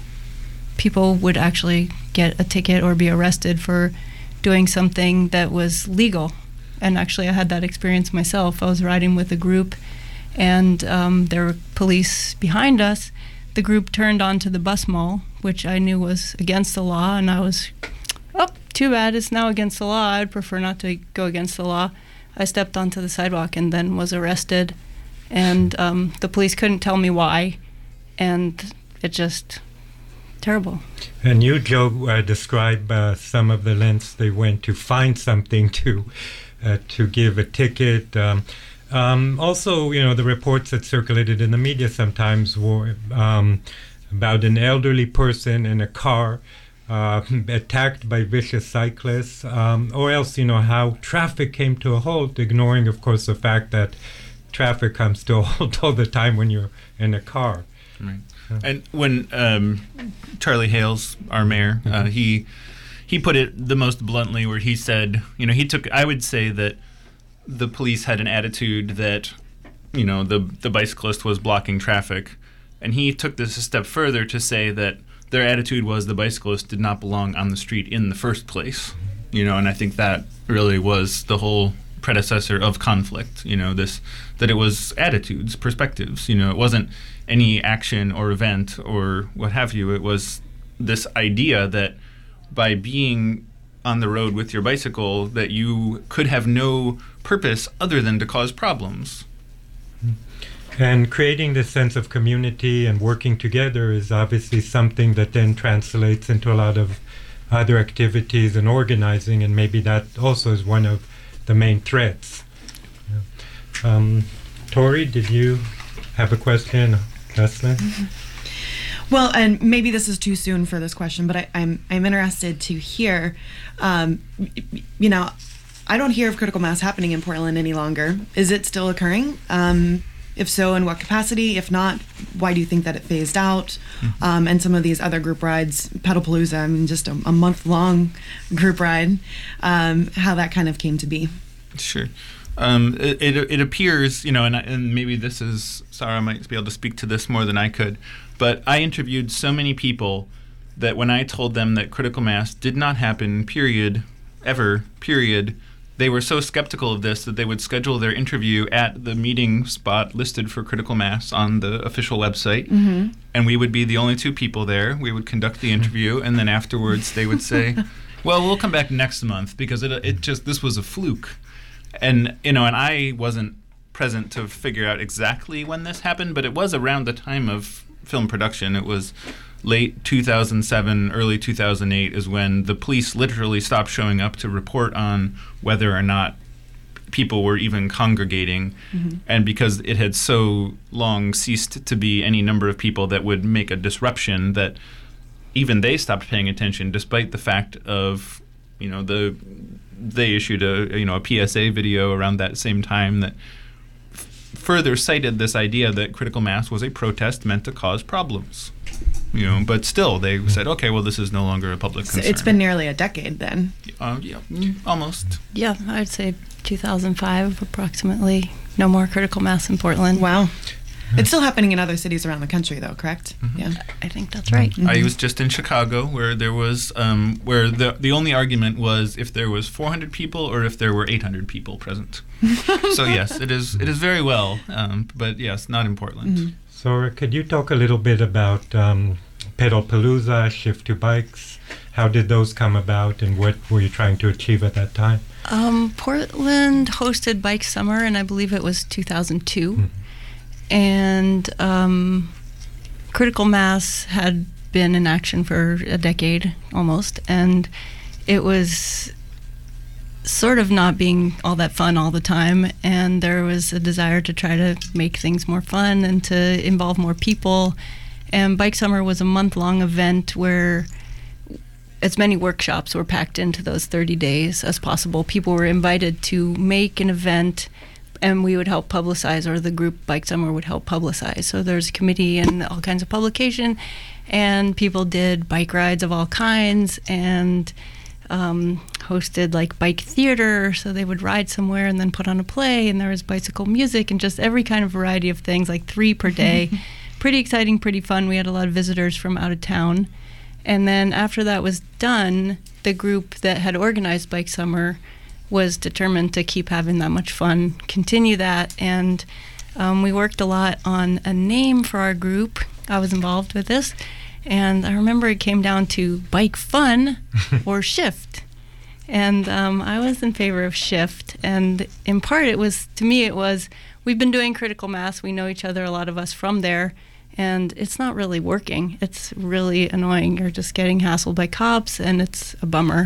people would actually get a ticket or be arrested for doing something that was legal. And actually I had that experience myself. I was riding with a group, and um, there were police behind us. The group turned onto the bus mall, which I knew was against the law, and I was, oh, too bad, it's now against the law. I'd prefer not to go against the law. I stepped onto the sidewalk and then was arrested, and um, the police couldn't tell me why, and it just terrible. And you, Joe, uh, describe uh, some of the lengths they went to find something to uh, to give a ticket. Um, um, also, you know, the reports that circulated in the media sometimes were um, about an elderly person in a car uh, attacked by vicious cyclists, um, or else, you know, how traffic came to a halt, ignoring, of course, the fact that traffic comes to a halt all the time when you're in a car. Right. And when um, Charlie Hales, our mayor, uh, he he put it the most bluntly, where he said, you know, he took, I would say that the police had an attitude that, you know, the the bicyclist was blocking traffic, and he took this a step further to say that their attitude was the bicyclist did not belong on the street in the first place, you know, and I think that really was the whole predecessor of conflict, you know, this, that it was attitudes, perspectives, you know, it wasn't any action or event or what have you. It was this idea that by being on the road with your bicycle, that you could have no purpose other than to cause problems. And creating this sense of community and working together is obviously something that then translates into a lot of other activities and organizing, and maybe that also is one of the main threats. Yeah. Um, Tori, did you have a question? Jocelyn? Mm-hmm. Well, and maybe this is too soon for this question, but I, I'm I'm interested to hear, um, you know, I don't hear of critical mass happening in Portland any longer. Is it still occurring? Um, if so, in what capacity? If not, why do you think that it phased out? Mm-hmm. Um, and some of these other group rides, Pedalpalooza, I mean, just a, a month-long group ride, um, how that kind of came to be. Sure. Um, it, it it appears, you know, and, and maybe this is, Sarah might be able to speak to this more than I could, but I interviewed so many people that when I told them that critical mass did not happen, period, ever, period, they were so skeptical of this that they would schedule their interview at the meeting spot listed for critical mass on the official website, mm-hmm. and we would be the only two people there. We would conduct the interview, and then afterwards they would say, well, we'll come back next month because it it just, this was a fluke. And, you know, and I wasn't present to figure out exactly when this happened, but it was around the time of film production. It was late two thousand seven, early two thousand eight is when the police literally stopped showing up to report on whether or not people were even congregating. Mm-hmm. And because it had so long ceased to be any number of people that would make a disruption, that even they stopped paying attention, despite the fact of, you know, the they issued a you know a P S A video around that same time that f- further cited this idea that critical mass was a protest meant to cause problems. You know, but still they said, okay, well, this is no longer a public So concern. it's been nearly a decade then. Uh, yeah, mm, almost. Yeah, I'd say two thousand five approximately. No more critical mass in Portland. Wow. It's still happening in other cities around the country, though, correct? Mm-hmm. Yeah. I think that's right. Mm-hmm. I was just in Chicago, where there was, um, where the the only argument was if there was four hundred people or if there were eight hundred people present. So yes, it is it is very well, um, but yes, not in Portland. Mm-hmm. Sora, could you talk a little bit about um, Pedalpalooza, Shift to Bikes? How did those come about, and what were you trying to achieve at that time? Um, Portland hosted Bike Summer, and I believe it was two thousand two. Mm-hmm. And um, critical mass had been in action for a decade almost, and it was sort of not being all that fun all the time, and there was a desire to try to make things more fun and to involve more people. And Bike Summer was a month-long event where as many workshops were packed into those thirty days as possible. People were invited to make an event, and we would help publicize, or the group Bike Summer would help publicize. So there's a committee and all kinds of publication, and people did bike rides of all kinds and um, hosted like bike theater. So they would ride somewhere and then put on a play, and there was bicycle music and just every kind of variety of things, like three per day. Pretty exciting, pretty fun. We had a lot of visitors from out of town. And then after that was done, the group that had organized Bike Summer was determined to keep having that much fun, continue that, and um, we worked a lot on a name for our group. I was involved with this, and I remember it came down to Bike Fun or Shift, And um, I was in favor of Shift. And in part, it was, to me, it was, we've been doing critical mass. We know each other, a lot of us from there. And it's not really working. It's really annoying. You're just getting hassled by cops, and it's a bummer.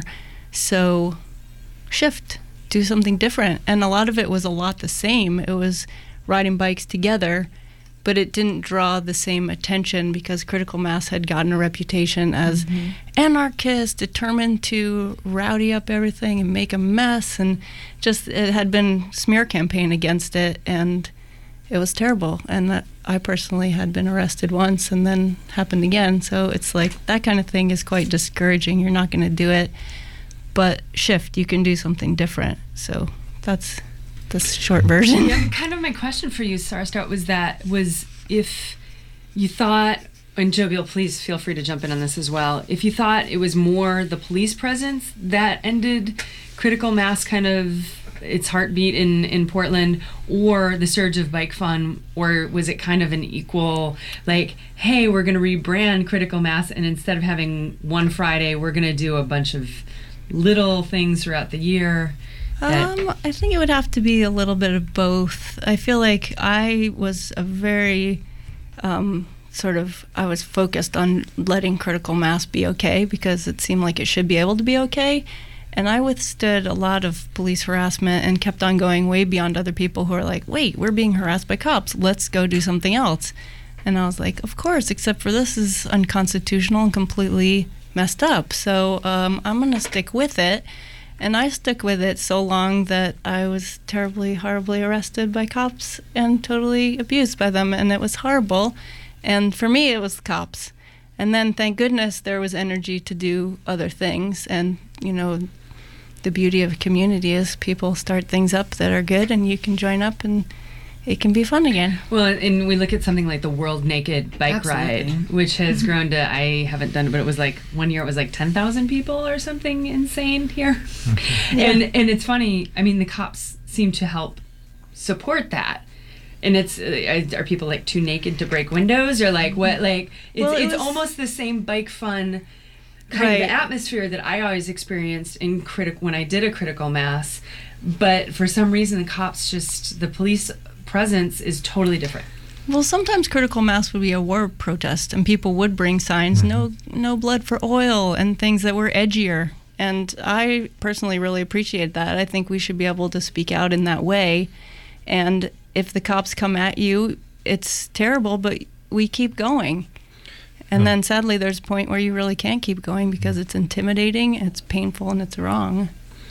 So shift, do something different. And a lot of it was a lot the same. It was riding bikes together, but it didn't draw the same attention because critical mass had gotten a reputation as mm-hmm. anarchist, determined to rowdy up everything and make a mess, and just it had been smear campaign against it, and it was terrible. And that I personally had been arrested once and then happened again. So it's like that kind of thing is quite discouraging. You're not going to do it, but shift, you can do something different. So that's the short version. Yeah, kind of my question for you, Sarah Stout, was that was if you thought, and Joe Beal, please feel free to jump in on this as well, if you thought it was more the police presence that ended critical mass kind of its heartbeat in, in Portland, or the surge of bike fun, or was it kind of an equal, like, hey, we're going to rebrand critical mass, and instead of having one Friday, we're going to do a bunch of little things throughout the year? Um, I think it would have to be a little bit of both. I feel like I was a very um, sort of, I was focused on letting critical mass be okay because it seemed like it should be able to be okay. And I withstood a lot of police harassment and kept on going way beyond other people who are like, wait, we're being harassed by cops. Let's go do something else. And I was like, of course, except for this is unconstitutional and completely messed up. So um, I'm going to stick with it. And I stuck with it so long that I was terribly, horribly arrested by cops and totally abused by them. And it was horrible. And for me, it was the cops. And then, thank goodness, there was energy to do other things. And, you know, the beauty of a community is people start things up that are good, and you can join up, and it can be fun again. Well, and we look at something like the World Naked Bike Absolutely. Ride, which has grown to, I haven't done it, but it was like, one year it was like ten thousand people or something insane here. Yeah. And and it's funny, I mean, the cops seem to help support that. And it's, uh, are people like too naked to break windows, or like what, like, it's, Well, it it's was- almost the same bike fun kind Right. of atmosphere that I always experienced in critic when I did a critical mass, but for some reason the cops just, the police presence is totally different. Well, sometimes critical mass would be a war protest, and people would bring signs, no no blood for oil, and things that were edgier. And I personally really appreciate that. I think we should be able to speak out in that way. And if the cops come at you, it's terrible, but we keep going. And then sadly, there's a point where you really can't keep going because it's intimidating, it's painful, and it's wrong.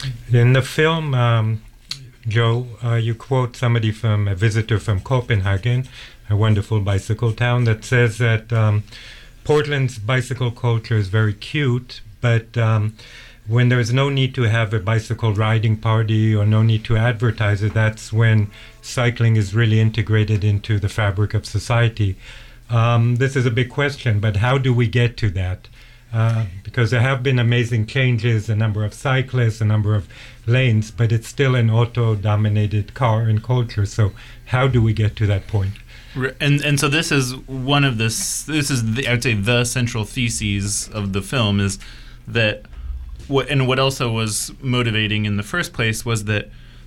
In the film, um, Joe, uh, you quote somebody from a visitor from Copenhagen, a wonderful bicycle town, that says that um, Portland's bicycle culture is very cute, but um, when there's no need to have a bicycle riding party or no need to advertise it, that's when cycling is really integrated into the fabric of society. Um, this is a big question, but how do we get to that? Uh, because there have been amazing changes, a number of cyclists, a number of lanes, but it's still an auto-dominated car and culture. So how do we get to that point? And and so this is one of this. This is the, I would say the central theses of the film is that what and what also was motivating in the first place was that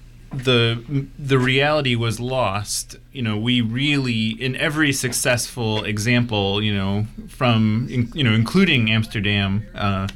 the the reality was lost. You know, we really, in every successful example, you know, from in, you know, including Amsterdam, uh,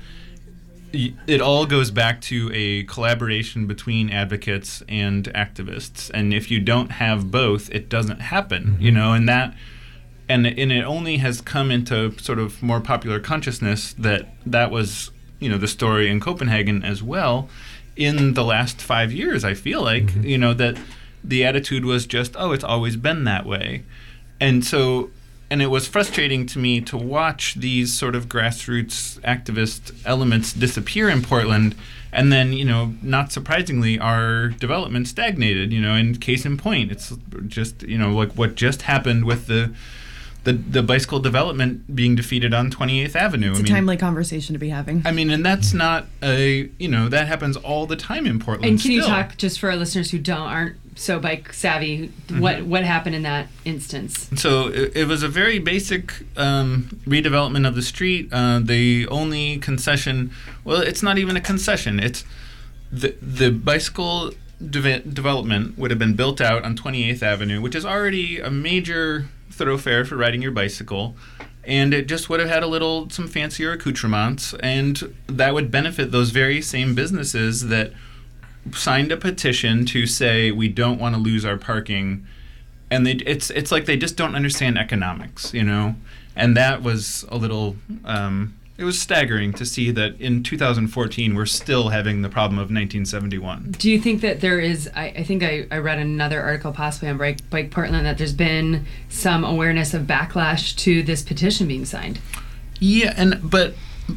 y- it all goes back to a collaboration between advocates and activists. And if you don't have both, it doesn't happen. Mm-hmm. You know, and that. And, and it only has come into sort of more popular consciousness that that was, you know, the story in Copenhagen as well. In the last five years, I feel like, mm-hmm. you know, that the attitude was just, oh, it's always been that way. And so, and it was frustrating to me to watch these sort of grassroots activist elements disappear in Portland. And then, you know, not surprisingly, our development stagnated, you know, and case in point, it's just, you know, like what just happened with the The, the bicycle development being defeated on twenty-eighth Avenue. It's I a mean, timely conversation to be having. I mean, and that's not a, you know, that happens all the time in Portland. And can you still. talk, just for our listeners who don't aren't so bike savvy, Mm-hmm. what what happened in that instance? So it, it was a very basic um, redevelopment of the street. Uh, the only concession, well, it's not even a concession. It's the the bicycle de- development would have been built out on twenty-eighth Avenue, which is already a major thoroughfare for riding your bicycle, and it just would have had a little some fancier accoutrements, and that would benefit those very same businesses that signed a petition to say we don't want to lose our parking, and they it's it's like they just don't understand economics, you know, and that was a little. Um, It was staggering to see that in two thousand fourteen we're still having the problem of nineteen seventy-one. Do you think that there is, I, I think I, I read another article possibly on Bike, Bike Portland that there's been some awareness of backlash to this petition being signed? Yeah, and but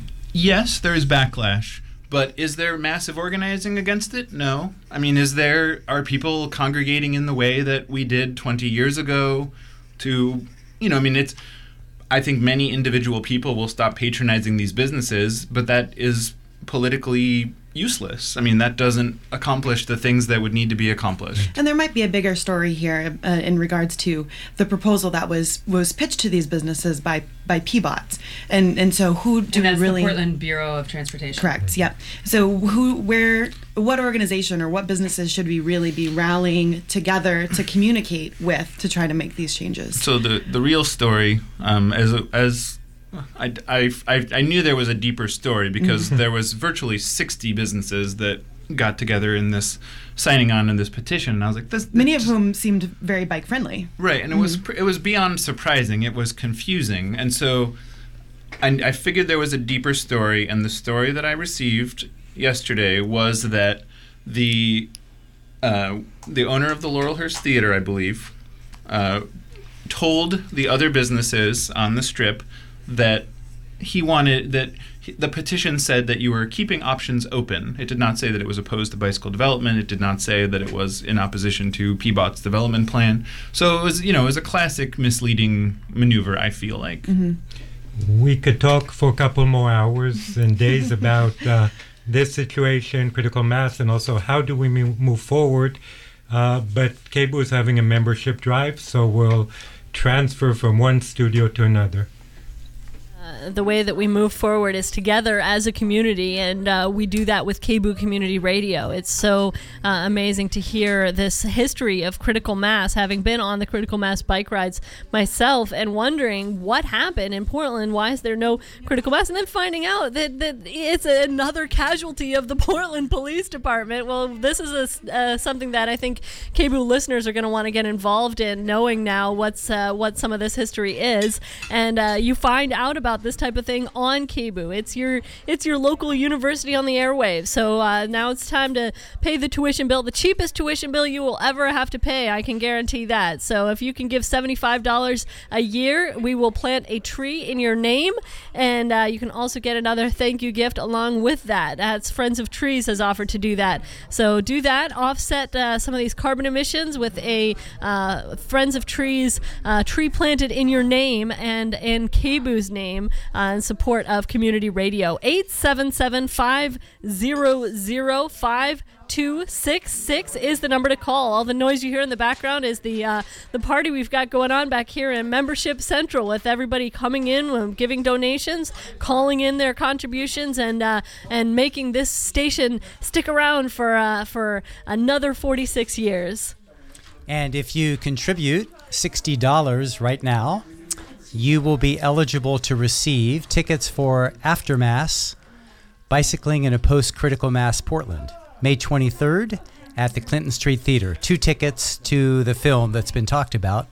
yes, there is backlash. But is there massive organizing against it? No. I mean, is there, are people congregating in the way that we did twenty years ago to, you know, I mean, it's, I think many individual people will stop patronizing these businesses, but that is politically useless. I mean, that doesn't accomplish the things that would need to be accomplished. And there might be a bigger story here uh, in regards to the proposal that was was pitched to these businesses by by P B O Ts, and and so who do and that's we really? the Portland Bureau of Transportation. Correct. Yeah. So who, where, what organization or what businesses should we really be rallying together to communicate with to try to make these changes? So the the real story, um, as as I, I, I, I knew there was a deeper story because there was virtually sixty businesses that got together in this, signing on in this petition, and I was like, this. Many this of whom seemed very bike friendly. Right, and it was it was beyond surprising. It was confusing, and so I, I figured there was a deeper story, and the story that I received yesterday was that the uh, the owner of the Laurelhurst Theater, I believe, uh, told the other businesses on the Strip that he wanted that he, the petition said that you were keeping options open. It did not say that it was opposed to bicycle development. It did not say that it was in opposition to P B O T's development plan. So it was, you know, it was a classic misleading maneuver, I feel like. Mm-hmm. We could talk for a couple more hours and days about uh, this situation, critical mass, and also how do we mo- move forward. Uh, but K B U is having a membership drive, so we'll transfer from one studio to another. Uh, the way that we move forward is together as a community, and uh, we do that with K B U Community Radio. It's so uh, amazing to hear this history of critical mass, having been on the critical mass bike rides myself and wondering what happened in Portland. Why is there no critical mass? And then finding out that, that it's another casualty of the Portland Police Department. Well, this is a, uh, something that I think K B U listeners are going to want to get involved in, knowing now what's uh, what some of this history is. And uh, you find out about this type of thing on K B U. It's your it's your local university on the airwaves. So uh, now it's time to pay the tuition bill, the cheapest tuition bill you will ever have to pay. I can guarantee that. So if you can give seventy-five dollars a year, we will plant a tree in your name, and uh, you can also get another thank you gift along with that. That's Friends of Trees has offered to do that. So do that, offset uh, some of these carbon emissions with a uh, Friends of Trees uh, tree planted in your name and in K B U's name. Uh, in support of community radio. eight seven seven, five hundred, five two six six is the number to call. All the noise you hear in the background is the uh, the party we've got going on back here in Membership Central, with everybody coming in, giving donations, calling in their contributions, and uh, and making this station stick around for uh, for another forty-six years. And if you contribute sixty dollars right now, you will be eligible to receive tickets for Aftermass, Bicycling in a Post-Critical Mass Portland, May twenty-third at the Clinton Street Theater. Two tickets to the film that's been talked about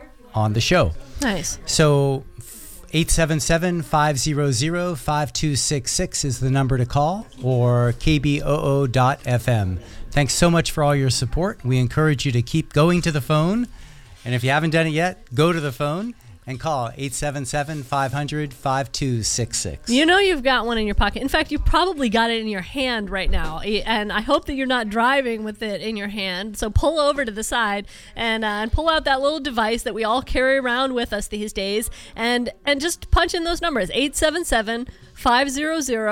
on the show. Nice. So eight seven seven, five hundred, five two six six is the number to call, or k b o o dot f m. Thanks so much for all your support. We encourage you to keep going to the phone. And if you haven't done it yet, go to the phone and call eight seven seven, five hundred, five two six six. You know you've got one in your pocket. In fact, you've probably got it in your hand right now. And I hope that you're not driving with it in your hand. So pull over to the side and, uh, and pull out that little device that we all carry around with us these days, and, and just punch in those numbers, eight seven seven, five hundred,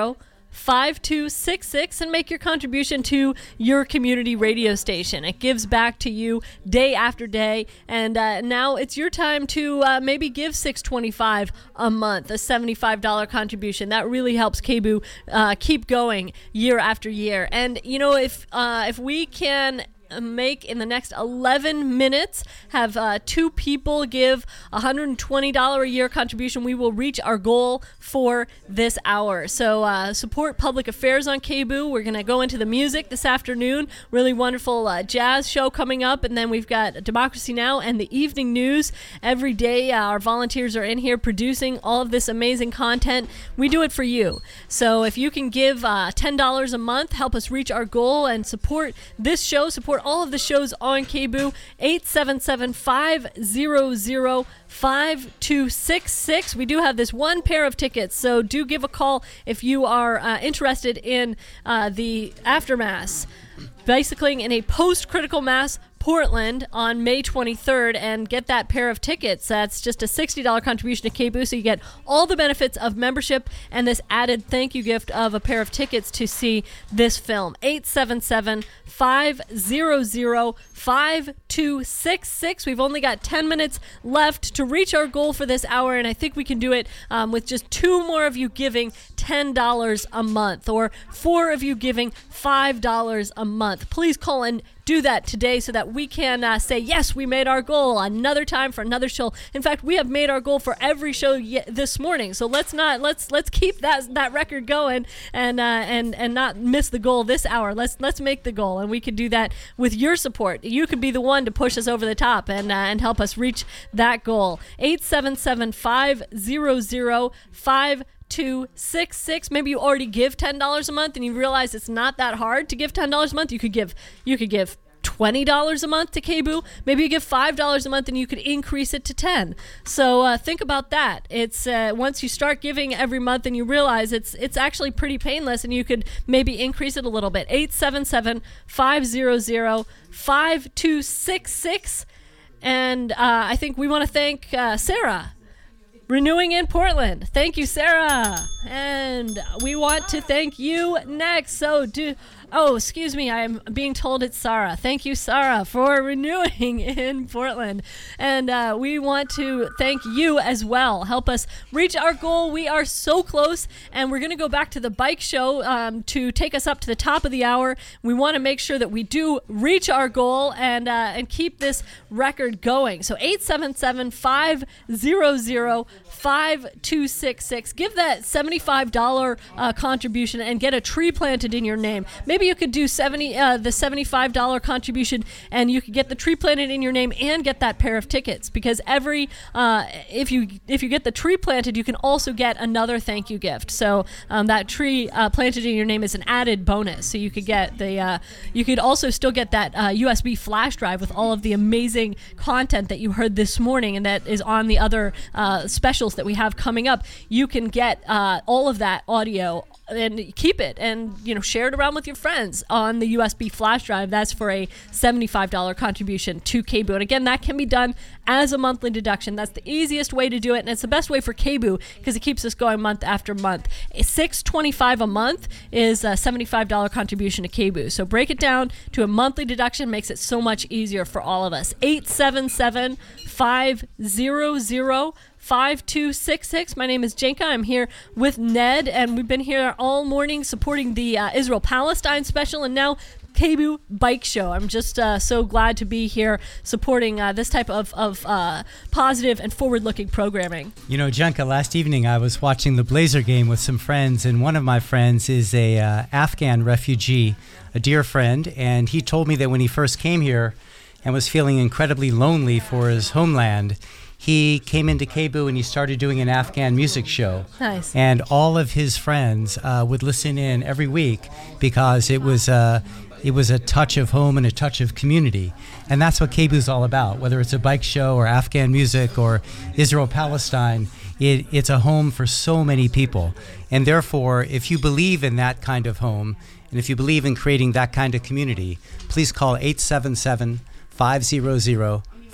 five two six six and make your contribution to your community radio station. It gives back to you day after day, and uh, now it's your time to uh, maybe give six dollars and twenty-five cents a month, a seventy-five dollars contribution. That really helps K B U uh, keep going year after year. And you know, if uh, if we can make in the next eleven minutes, have uh, two people give a one hundred twenty dollars a year contribution, we will reach our goal for this hour. So uh, support public affairs on K B U. We're going to go into the music this afternoon. Really wonderful uh, jazz show coming up, and then we've got Democracy Now! And the evening news. Every day uh, our volunteers are in here producing all of this amazing content. We do it for you. So if you can give uh, ten dollars a month, help us reach our goal and support this show, support all of the shows on K B U, eight seven seven, five hundred, five two six six. We do have this one pair of tickets, so do give a call if you are uh, interested in uh, the Aftermass. Bicycling in a post-critical mass Portland on May twenty-third, and get that pair of tickets. That's just a sixty dollars contribution to K B U, so you get all the benefits of membership and this added thank you gift of a pair of tickets to see this film. eight seven seven, five hundred, five two six six. We've only got ten minutes left to reach our goal for this hour, and I think we can do it um, with just two more of you giving ten dollars a month, or four of you giving five dollars a month. Please call and do that today so that we can uh, say, yes, we made our goal another time for another show. In fact, we have made our goal for every show y- this morning. So let's not let's let's keep that that record going and uh, and and not miss the goal this hour. Let's let's make the goal, and we can do that with your support. You could be the one to push us over the top and uh, and help us reach that goal. eight seven seven, five hundred, five two six six. Maybe you already give ten dollars a month and you realize it's not that hard to give ten dollars a month. You could give you could give twenty dollars a month to K B U. Maybe you give five dollars a month and you could increase it to ten. So uh, think about that. It's uh, once you start giving every month and you realize it's it's actually pretty painless, and you could maybe increase it a little bit. eight seven seven, five hundred, five two six six. And uh, I think we want to thank uh, Sarah, Renewing in Portland. Thank you, Sarah. And we want to thank you next. So do... Oh, excuse me, I'm being told it's Sarah. Thank you, Sarah, for renewing in Portland. And uh, we want to thank you as well. Help us reach our goal. We are so close, and we're going to go back to the bike show um, to take us up to the top of the hour. We want to make sure that we do reach our goal and uh, and keep this record going. So eight seven seven, five hundred, five two six six. Give that seventy-five dollars uh, contribution and get a tree planted in your name. Maybe you could do seventy uh, the seventy-five dollars contribution, and you could get the tree planted in your name and get that pair of tickets, because every uh, if you if you get the tree planted, you can also get another thank you gift. So um, that tree uh, planted in your name is an added bonus. So you could get the uh, you could also still get that uh, U S B flash drive with all of the amazing content that you heard this morning and that is on the other uh, specials that we have coming up. You can get uh, all of that audio and keep it and, you know, share it around with your friends on the U S B flash drive. That's for a seventy-five dollars contribution to K B U. And again, that can be done as a monthly deduction. That's the easiest way to do it, and it's the best way for K B U because it keeps us going month after month. six hundred twenty-five dollars a month is a seventy-five dollars contribution to K B U. So break it down to a monthly deduction, makes it so much easier for all of us. eight seven seven, five hundred, five two six six. My name is Jenka. I'm here with Ned, and we've been here all morning supporting the uh, Israel-Palestine special, and now K B U Bike Show. I'm just uh, so glad to be here supporting uh, this type of, of uh, positive and forward-looking programming. You know, Jenka, last evening I was watching the Blazer game with some friends, and one of my friends is a uh, Afghan refugee, a dear friend, and he told me that when he first came here and was feeling incredibly lonely for his homeland, he came into K B U and he started doing an Afghan music show. Nice. And all of his friends uh, would listen in every week because it was uh, it was a touch of home and a touch of community. And that's what K B U is all about. Whether it's a bike show or Afghan music or Israel-Palestine, it, it's a home for so many people. And therefore, if you believe in that kind of home, and if you believe in creating that kind of community, please call eight seven seven, five hundred, five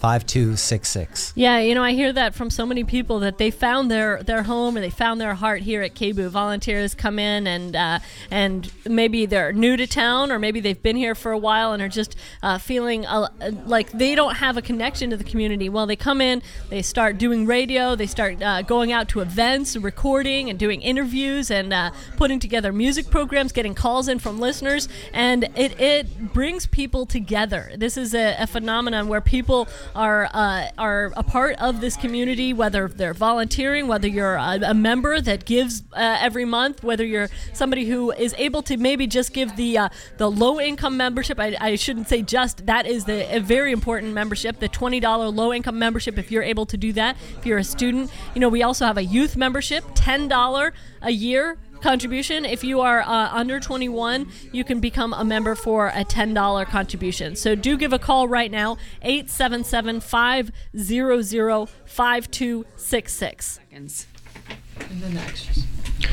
five two six six. Yeah, you know, I hear that from so many people that they found their, their home or they found their heart here at K B U. Volunteers come in and uh, and maybe they're new to town, or maybe they've been here for a while and are just uh, feeling uh, like they don't have a connection to the community. Well, they come in, they start doing radio, they start uh, going out to events, recording and doing interviews and uh, putting together music programs, getting calls in from listeners, and it, it brings people together. This is a, a phenomenon where people are uh, are a part of this community, whether they're volunteering, whether you're a, a member that gives uh, every month, whether you're somebody who is able to maybe just give the uh, the low income membership. I, I shouldn't say just, that is the a very important membership, the twenty dollars low income membership, if you're able to do that, if you're a student. You know, we also have a youth membership, ten dollars a year contribution. If you are uh, under twenty-one, you can become a member for a ten dollars contribution. So do give a call right now, eight seven seven, five hundred, five two six six. And then the extras.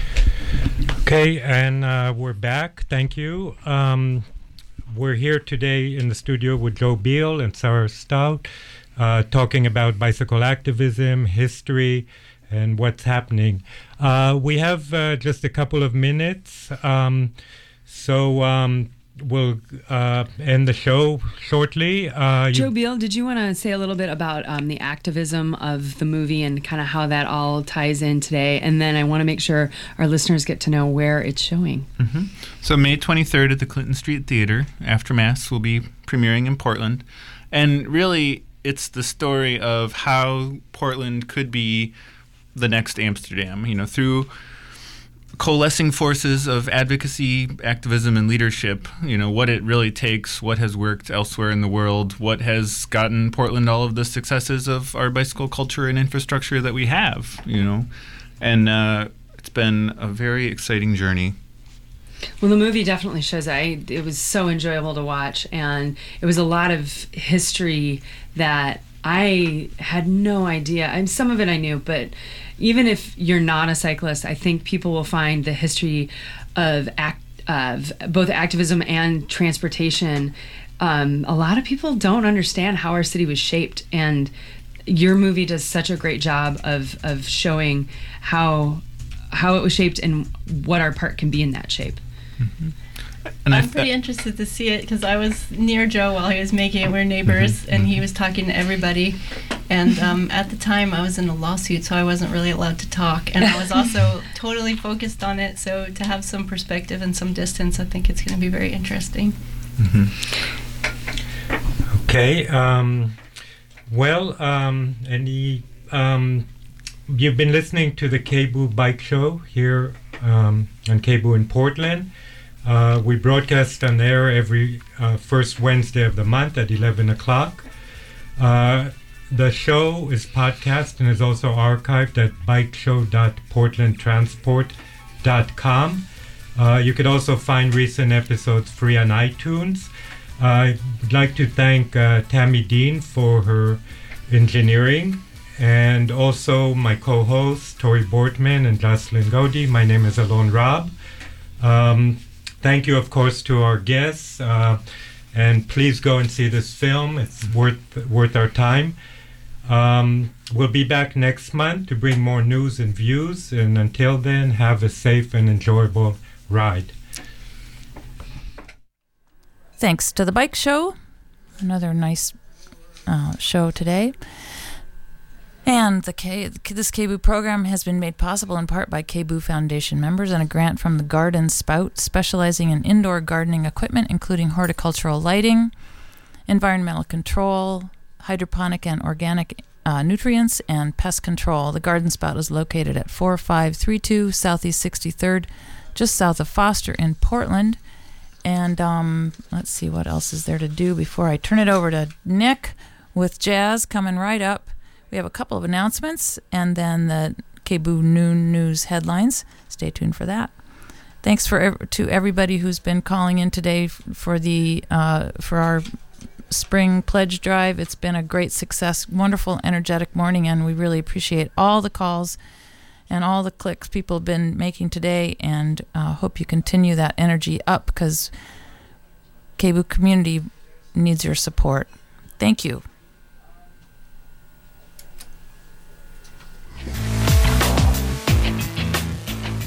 Okay, and uh, we're back. Thank you. Um, we're here today in the studio with Joe Beal and Sarah Stout, uh, talking about bicycle activism, history, and what's happening. Uh, we have uh, just a couple of minutes, um, so um, we'll uh, end the show shortly. Uh, Joe Beal, did you want to say a little bit about um, the activism of the movie and kind of how that all ties in today? And then I want to make sure our listeners get to know where it's showing. Mm-hmm. So May twenty-third at the Clinton Street Theater, Aftermath will be premiering in Portland. And really, it's the story of how Portland could be the next Amsterdam, you know, through coalescing forces of advocacy, activism, and leadership, you know, what it really takes, what has worked elsewhere in the world, what has gotten Portland all of the successes of our bicycle culture and infrastructure that we have, you know. And uh, it's been a very exciting journey. Well, the movie definitely shows that. I, it was so enjoyable to watch, and it was a lot of history that I had no idea. I mean, some of it I knew, but even if you're not a cyclist, I think people will find the history of act, of both activism and transportation. Um, a lot of people don't understand how our city was shaped, and your movie does such a great job of of showing how how it was shaped and what our part can be in that shape. Mm-hmm. And I'm I, pretty interested to see it because I was near Joe while he was making it. We're neighbors, Mm-hmm. and he was talking to everybody. And um, at the time, I was in a lawsuit, so I wasn't really allowed to talk. And I was also totally focused on it. So to have some perspective and some distance, I think it's going to be very interesting. Mm-hmm. Okay. Um, well, um, any um, you've been listening to the K B U Bike Show here um, on K B U in Portland. Uh, we broadcast on air every uh, first Wednesday of the month at eleven o'clock. Uh, the show is podcast and is also archived at bikeshow dot portland transport dot com. Uh, you could also find recent episodes free on iTunes. Uh, I would like to thank uh, Tammy Dean for her engineering, and also my co-hosts Tori Bortman and Jocelyn Godi. My name is Alon Rob. Um, Thank you, of course, to our guests, uh, and please go and see this film. It's worth worth our time. Um, we'll be back next month to bring more news and views, and until then, have a safe and enjoyable ride. Thanks to the Bike Show, another nice uh, show today. And the K, this K B U program has been made possible in part by K B U Foundation members and a grant from the Garden Spout, specializing in indoor gardening equipment, including horticultural lighting, environmental control, hydroponic and organic uh, nutrients, and pest control. The Garden Spout is located at four five three two Southeast sixty-third, just south of Foster in Portland. And um, let's see what else is there to do before I turn it over to Nick with jazz coming right up. We have a couple of announcements and then the K B U Noon News headlines. Stay tuned for that. Thanks for ev- to everybody who's been calling in today f- for the uh, for our spring pledge drive. It's been a great success, wonderful, energetic morning, and we really appreciate all the calls and all the clicks people have been making today, and uh, hope you continue that energy up because K B U community needs your support. Thank you.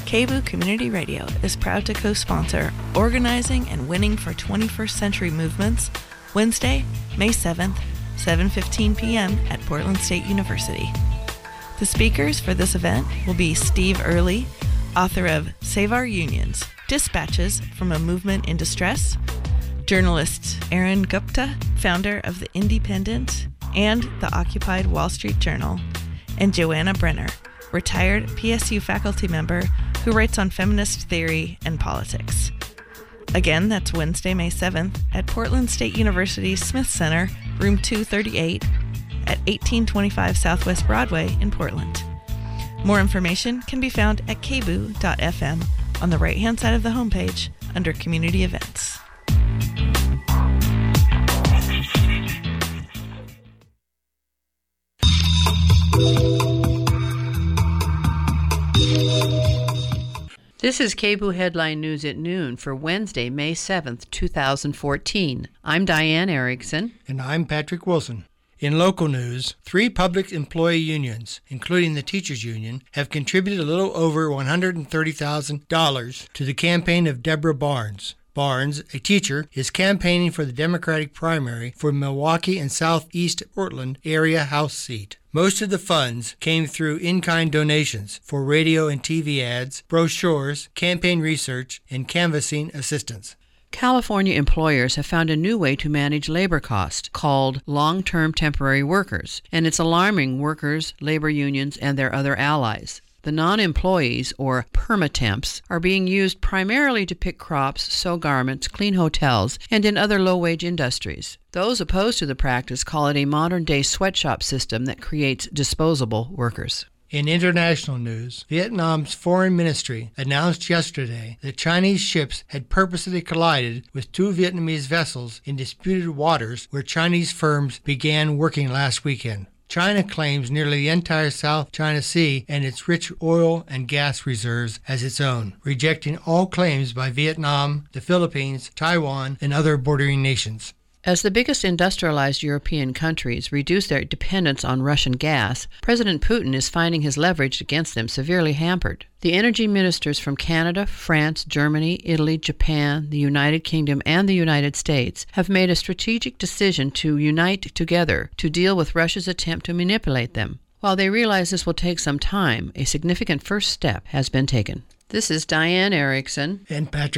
KBOO Community Radio is proud to co-sponsor Organizing and Winning for twenty-first Century Movements, Wednesday, May seventh, seven fifteen p.m. at Portland State University. The speakers for this event will be Steve Early, author of Save Our Unions, Dispatches from a Movement in Distress, journalist Aaron Gupta, founder of The Independent and the Occupied Wall Street Journal, and Joanna Brenner, retired P S U faculty member who writes on feminist theory and politics. Again, that's Wednesday, May seventh at Portland State University Smith Center, room two thirty-eight at eighteen twenty-five Southwest Broadway in Portland. More information can be found at k b o o dot f m on the right-hand side of the homepage under Community Events. This is K B O O Headline News at noon for Wednesday, May seventh, two thousand fourteen. I'm Diane Erickson. And I'm Patrick Wilson. In local news, three public employee unions, including the teachers union, have contributed a little over one hundred thirty thousand dollars to the campaign of Deborah Barnes. Barnes, a teacher, is campaigning for the Democratic primary for Milwaukee and Southeast Portland area House seat. Most of the funds came through in-kind donations for radio and T V ads, brochures, campaign research, and canvassing assistance. California employers have found a new way to manage labor costs called long-term temporary workers, and it's alarming workers, labor unions, and their other allies. The non-employees, or permatemps, are being used primarily to pick crops, sew garments, clean hotels, and in other low-wage industries. Those opposed to the practice call it a modern-day sweatshop system that creates disposable workers. In international news, Vietnam's foreign ministry announced yesterday that Chinese ships had purposely collided with two Vietnamese vessels in disputed waters where Chinese firms began working last weekend. China claims nearly the entire South China Sea and its rich oil and gas reserves as its own, rejecting all claims by Vietnam, the Philippines, Taiwan, and other bordering nations. As the biggest industrialized European countries reduce their dependence on Russian gas, President Putin is finding his leverage against them severely hampered. The energy ministers from Canada, France, Germany, Italy, Japan, the United Kingdom, and the United States have made a strategic decision to unite together to deal with Russia's attempt to manipulate them. While they realize this will take some time, a significant first step has been taken. This is Diane Erickson and Patrick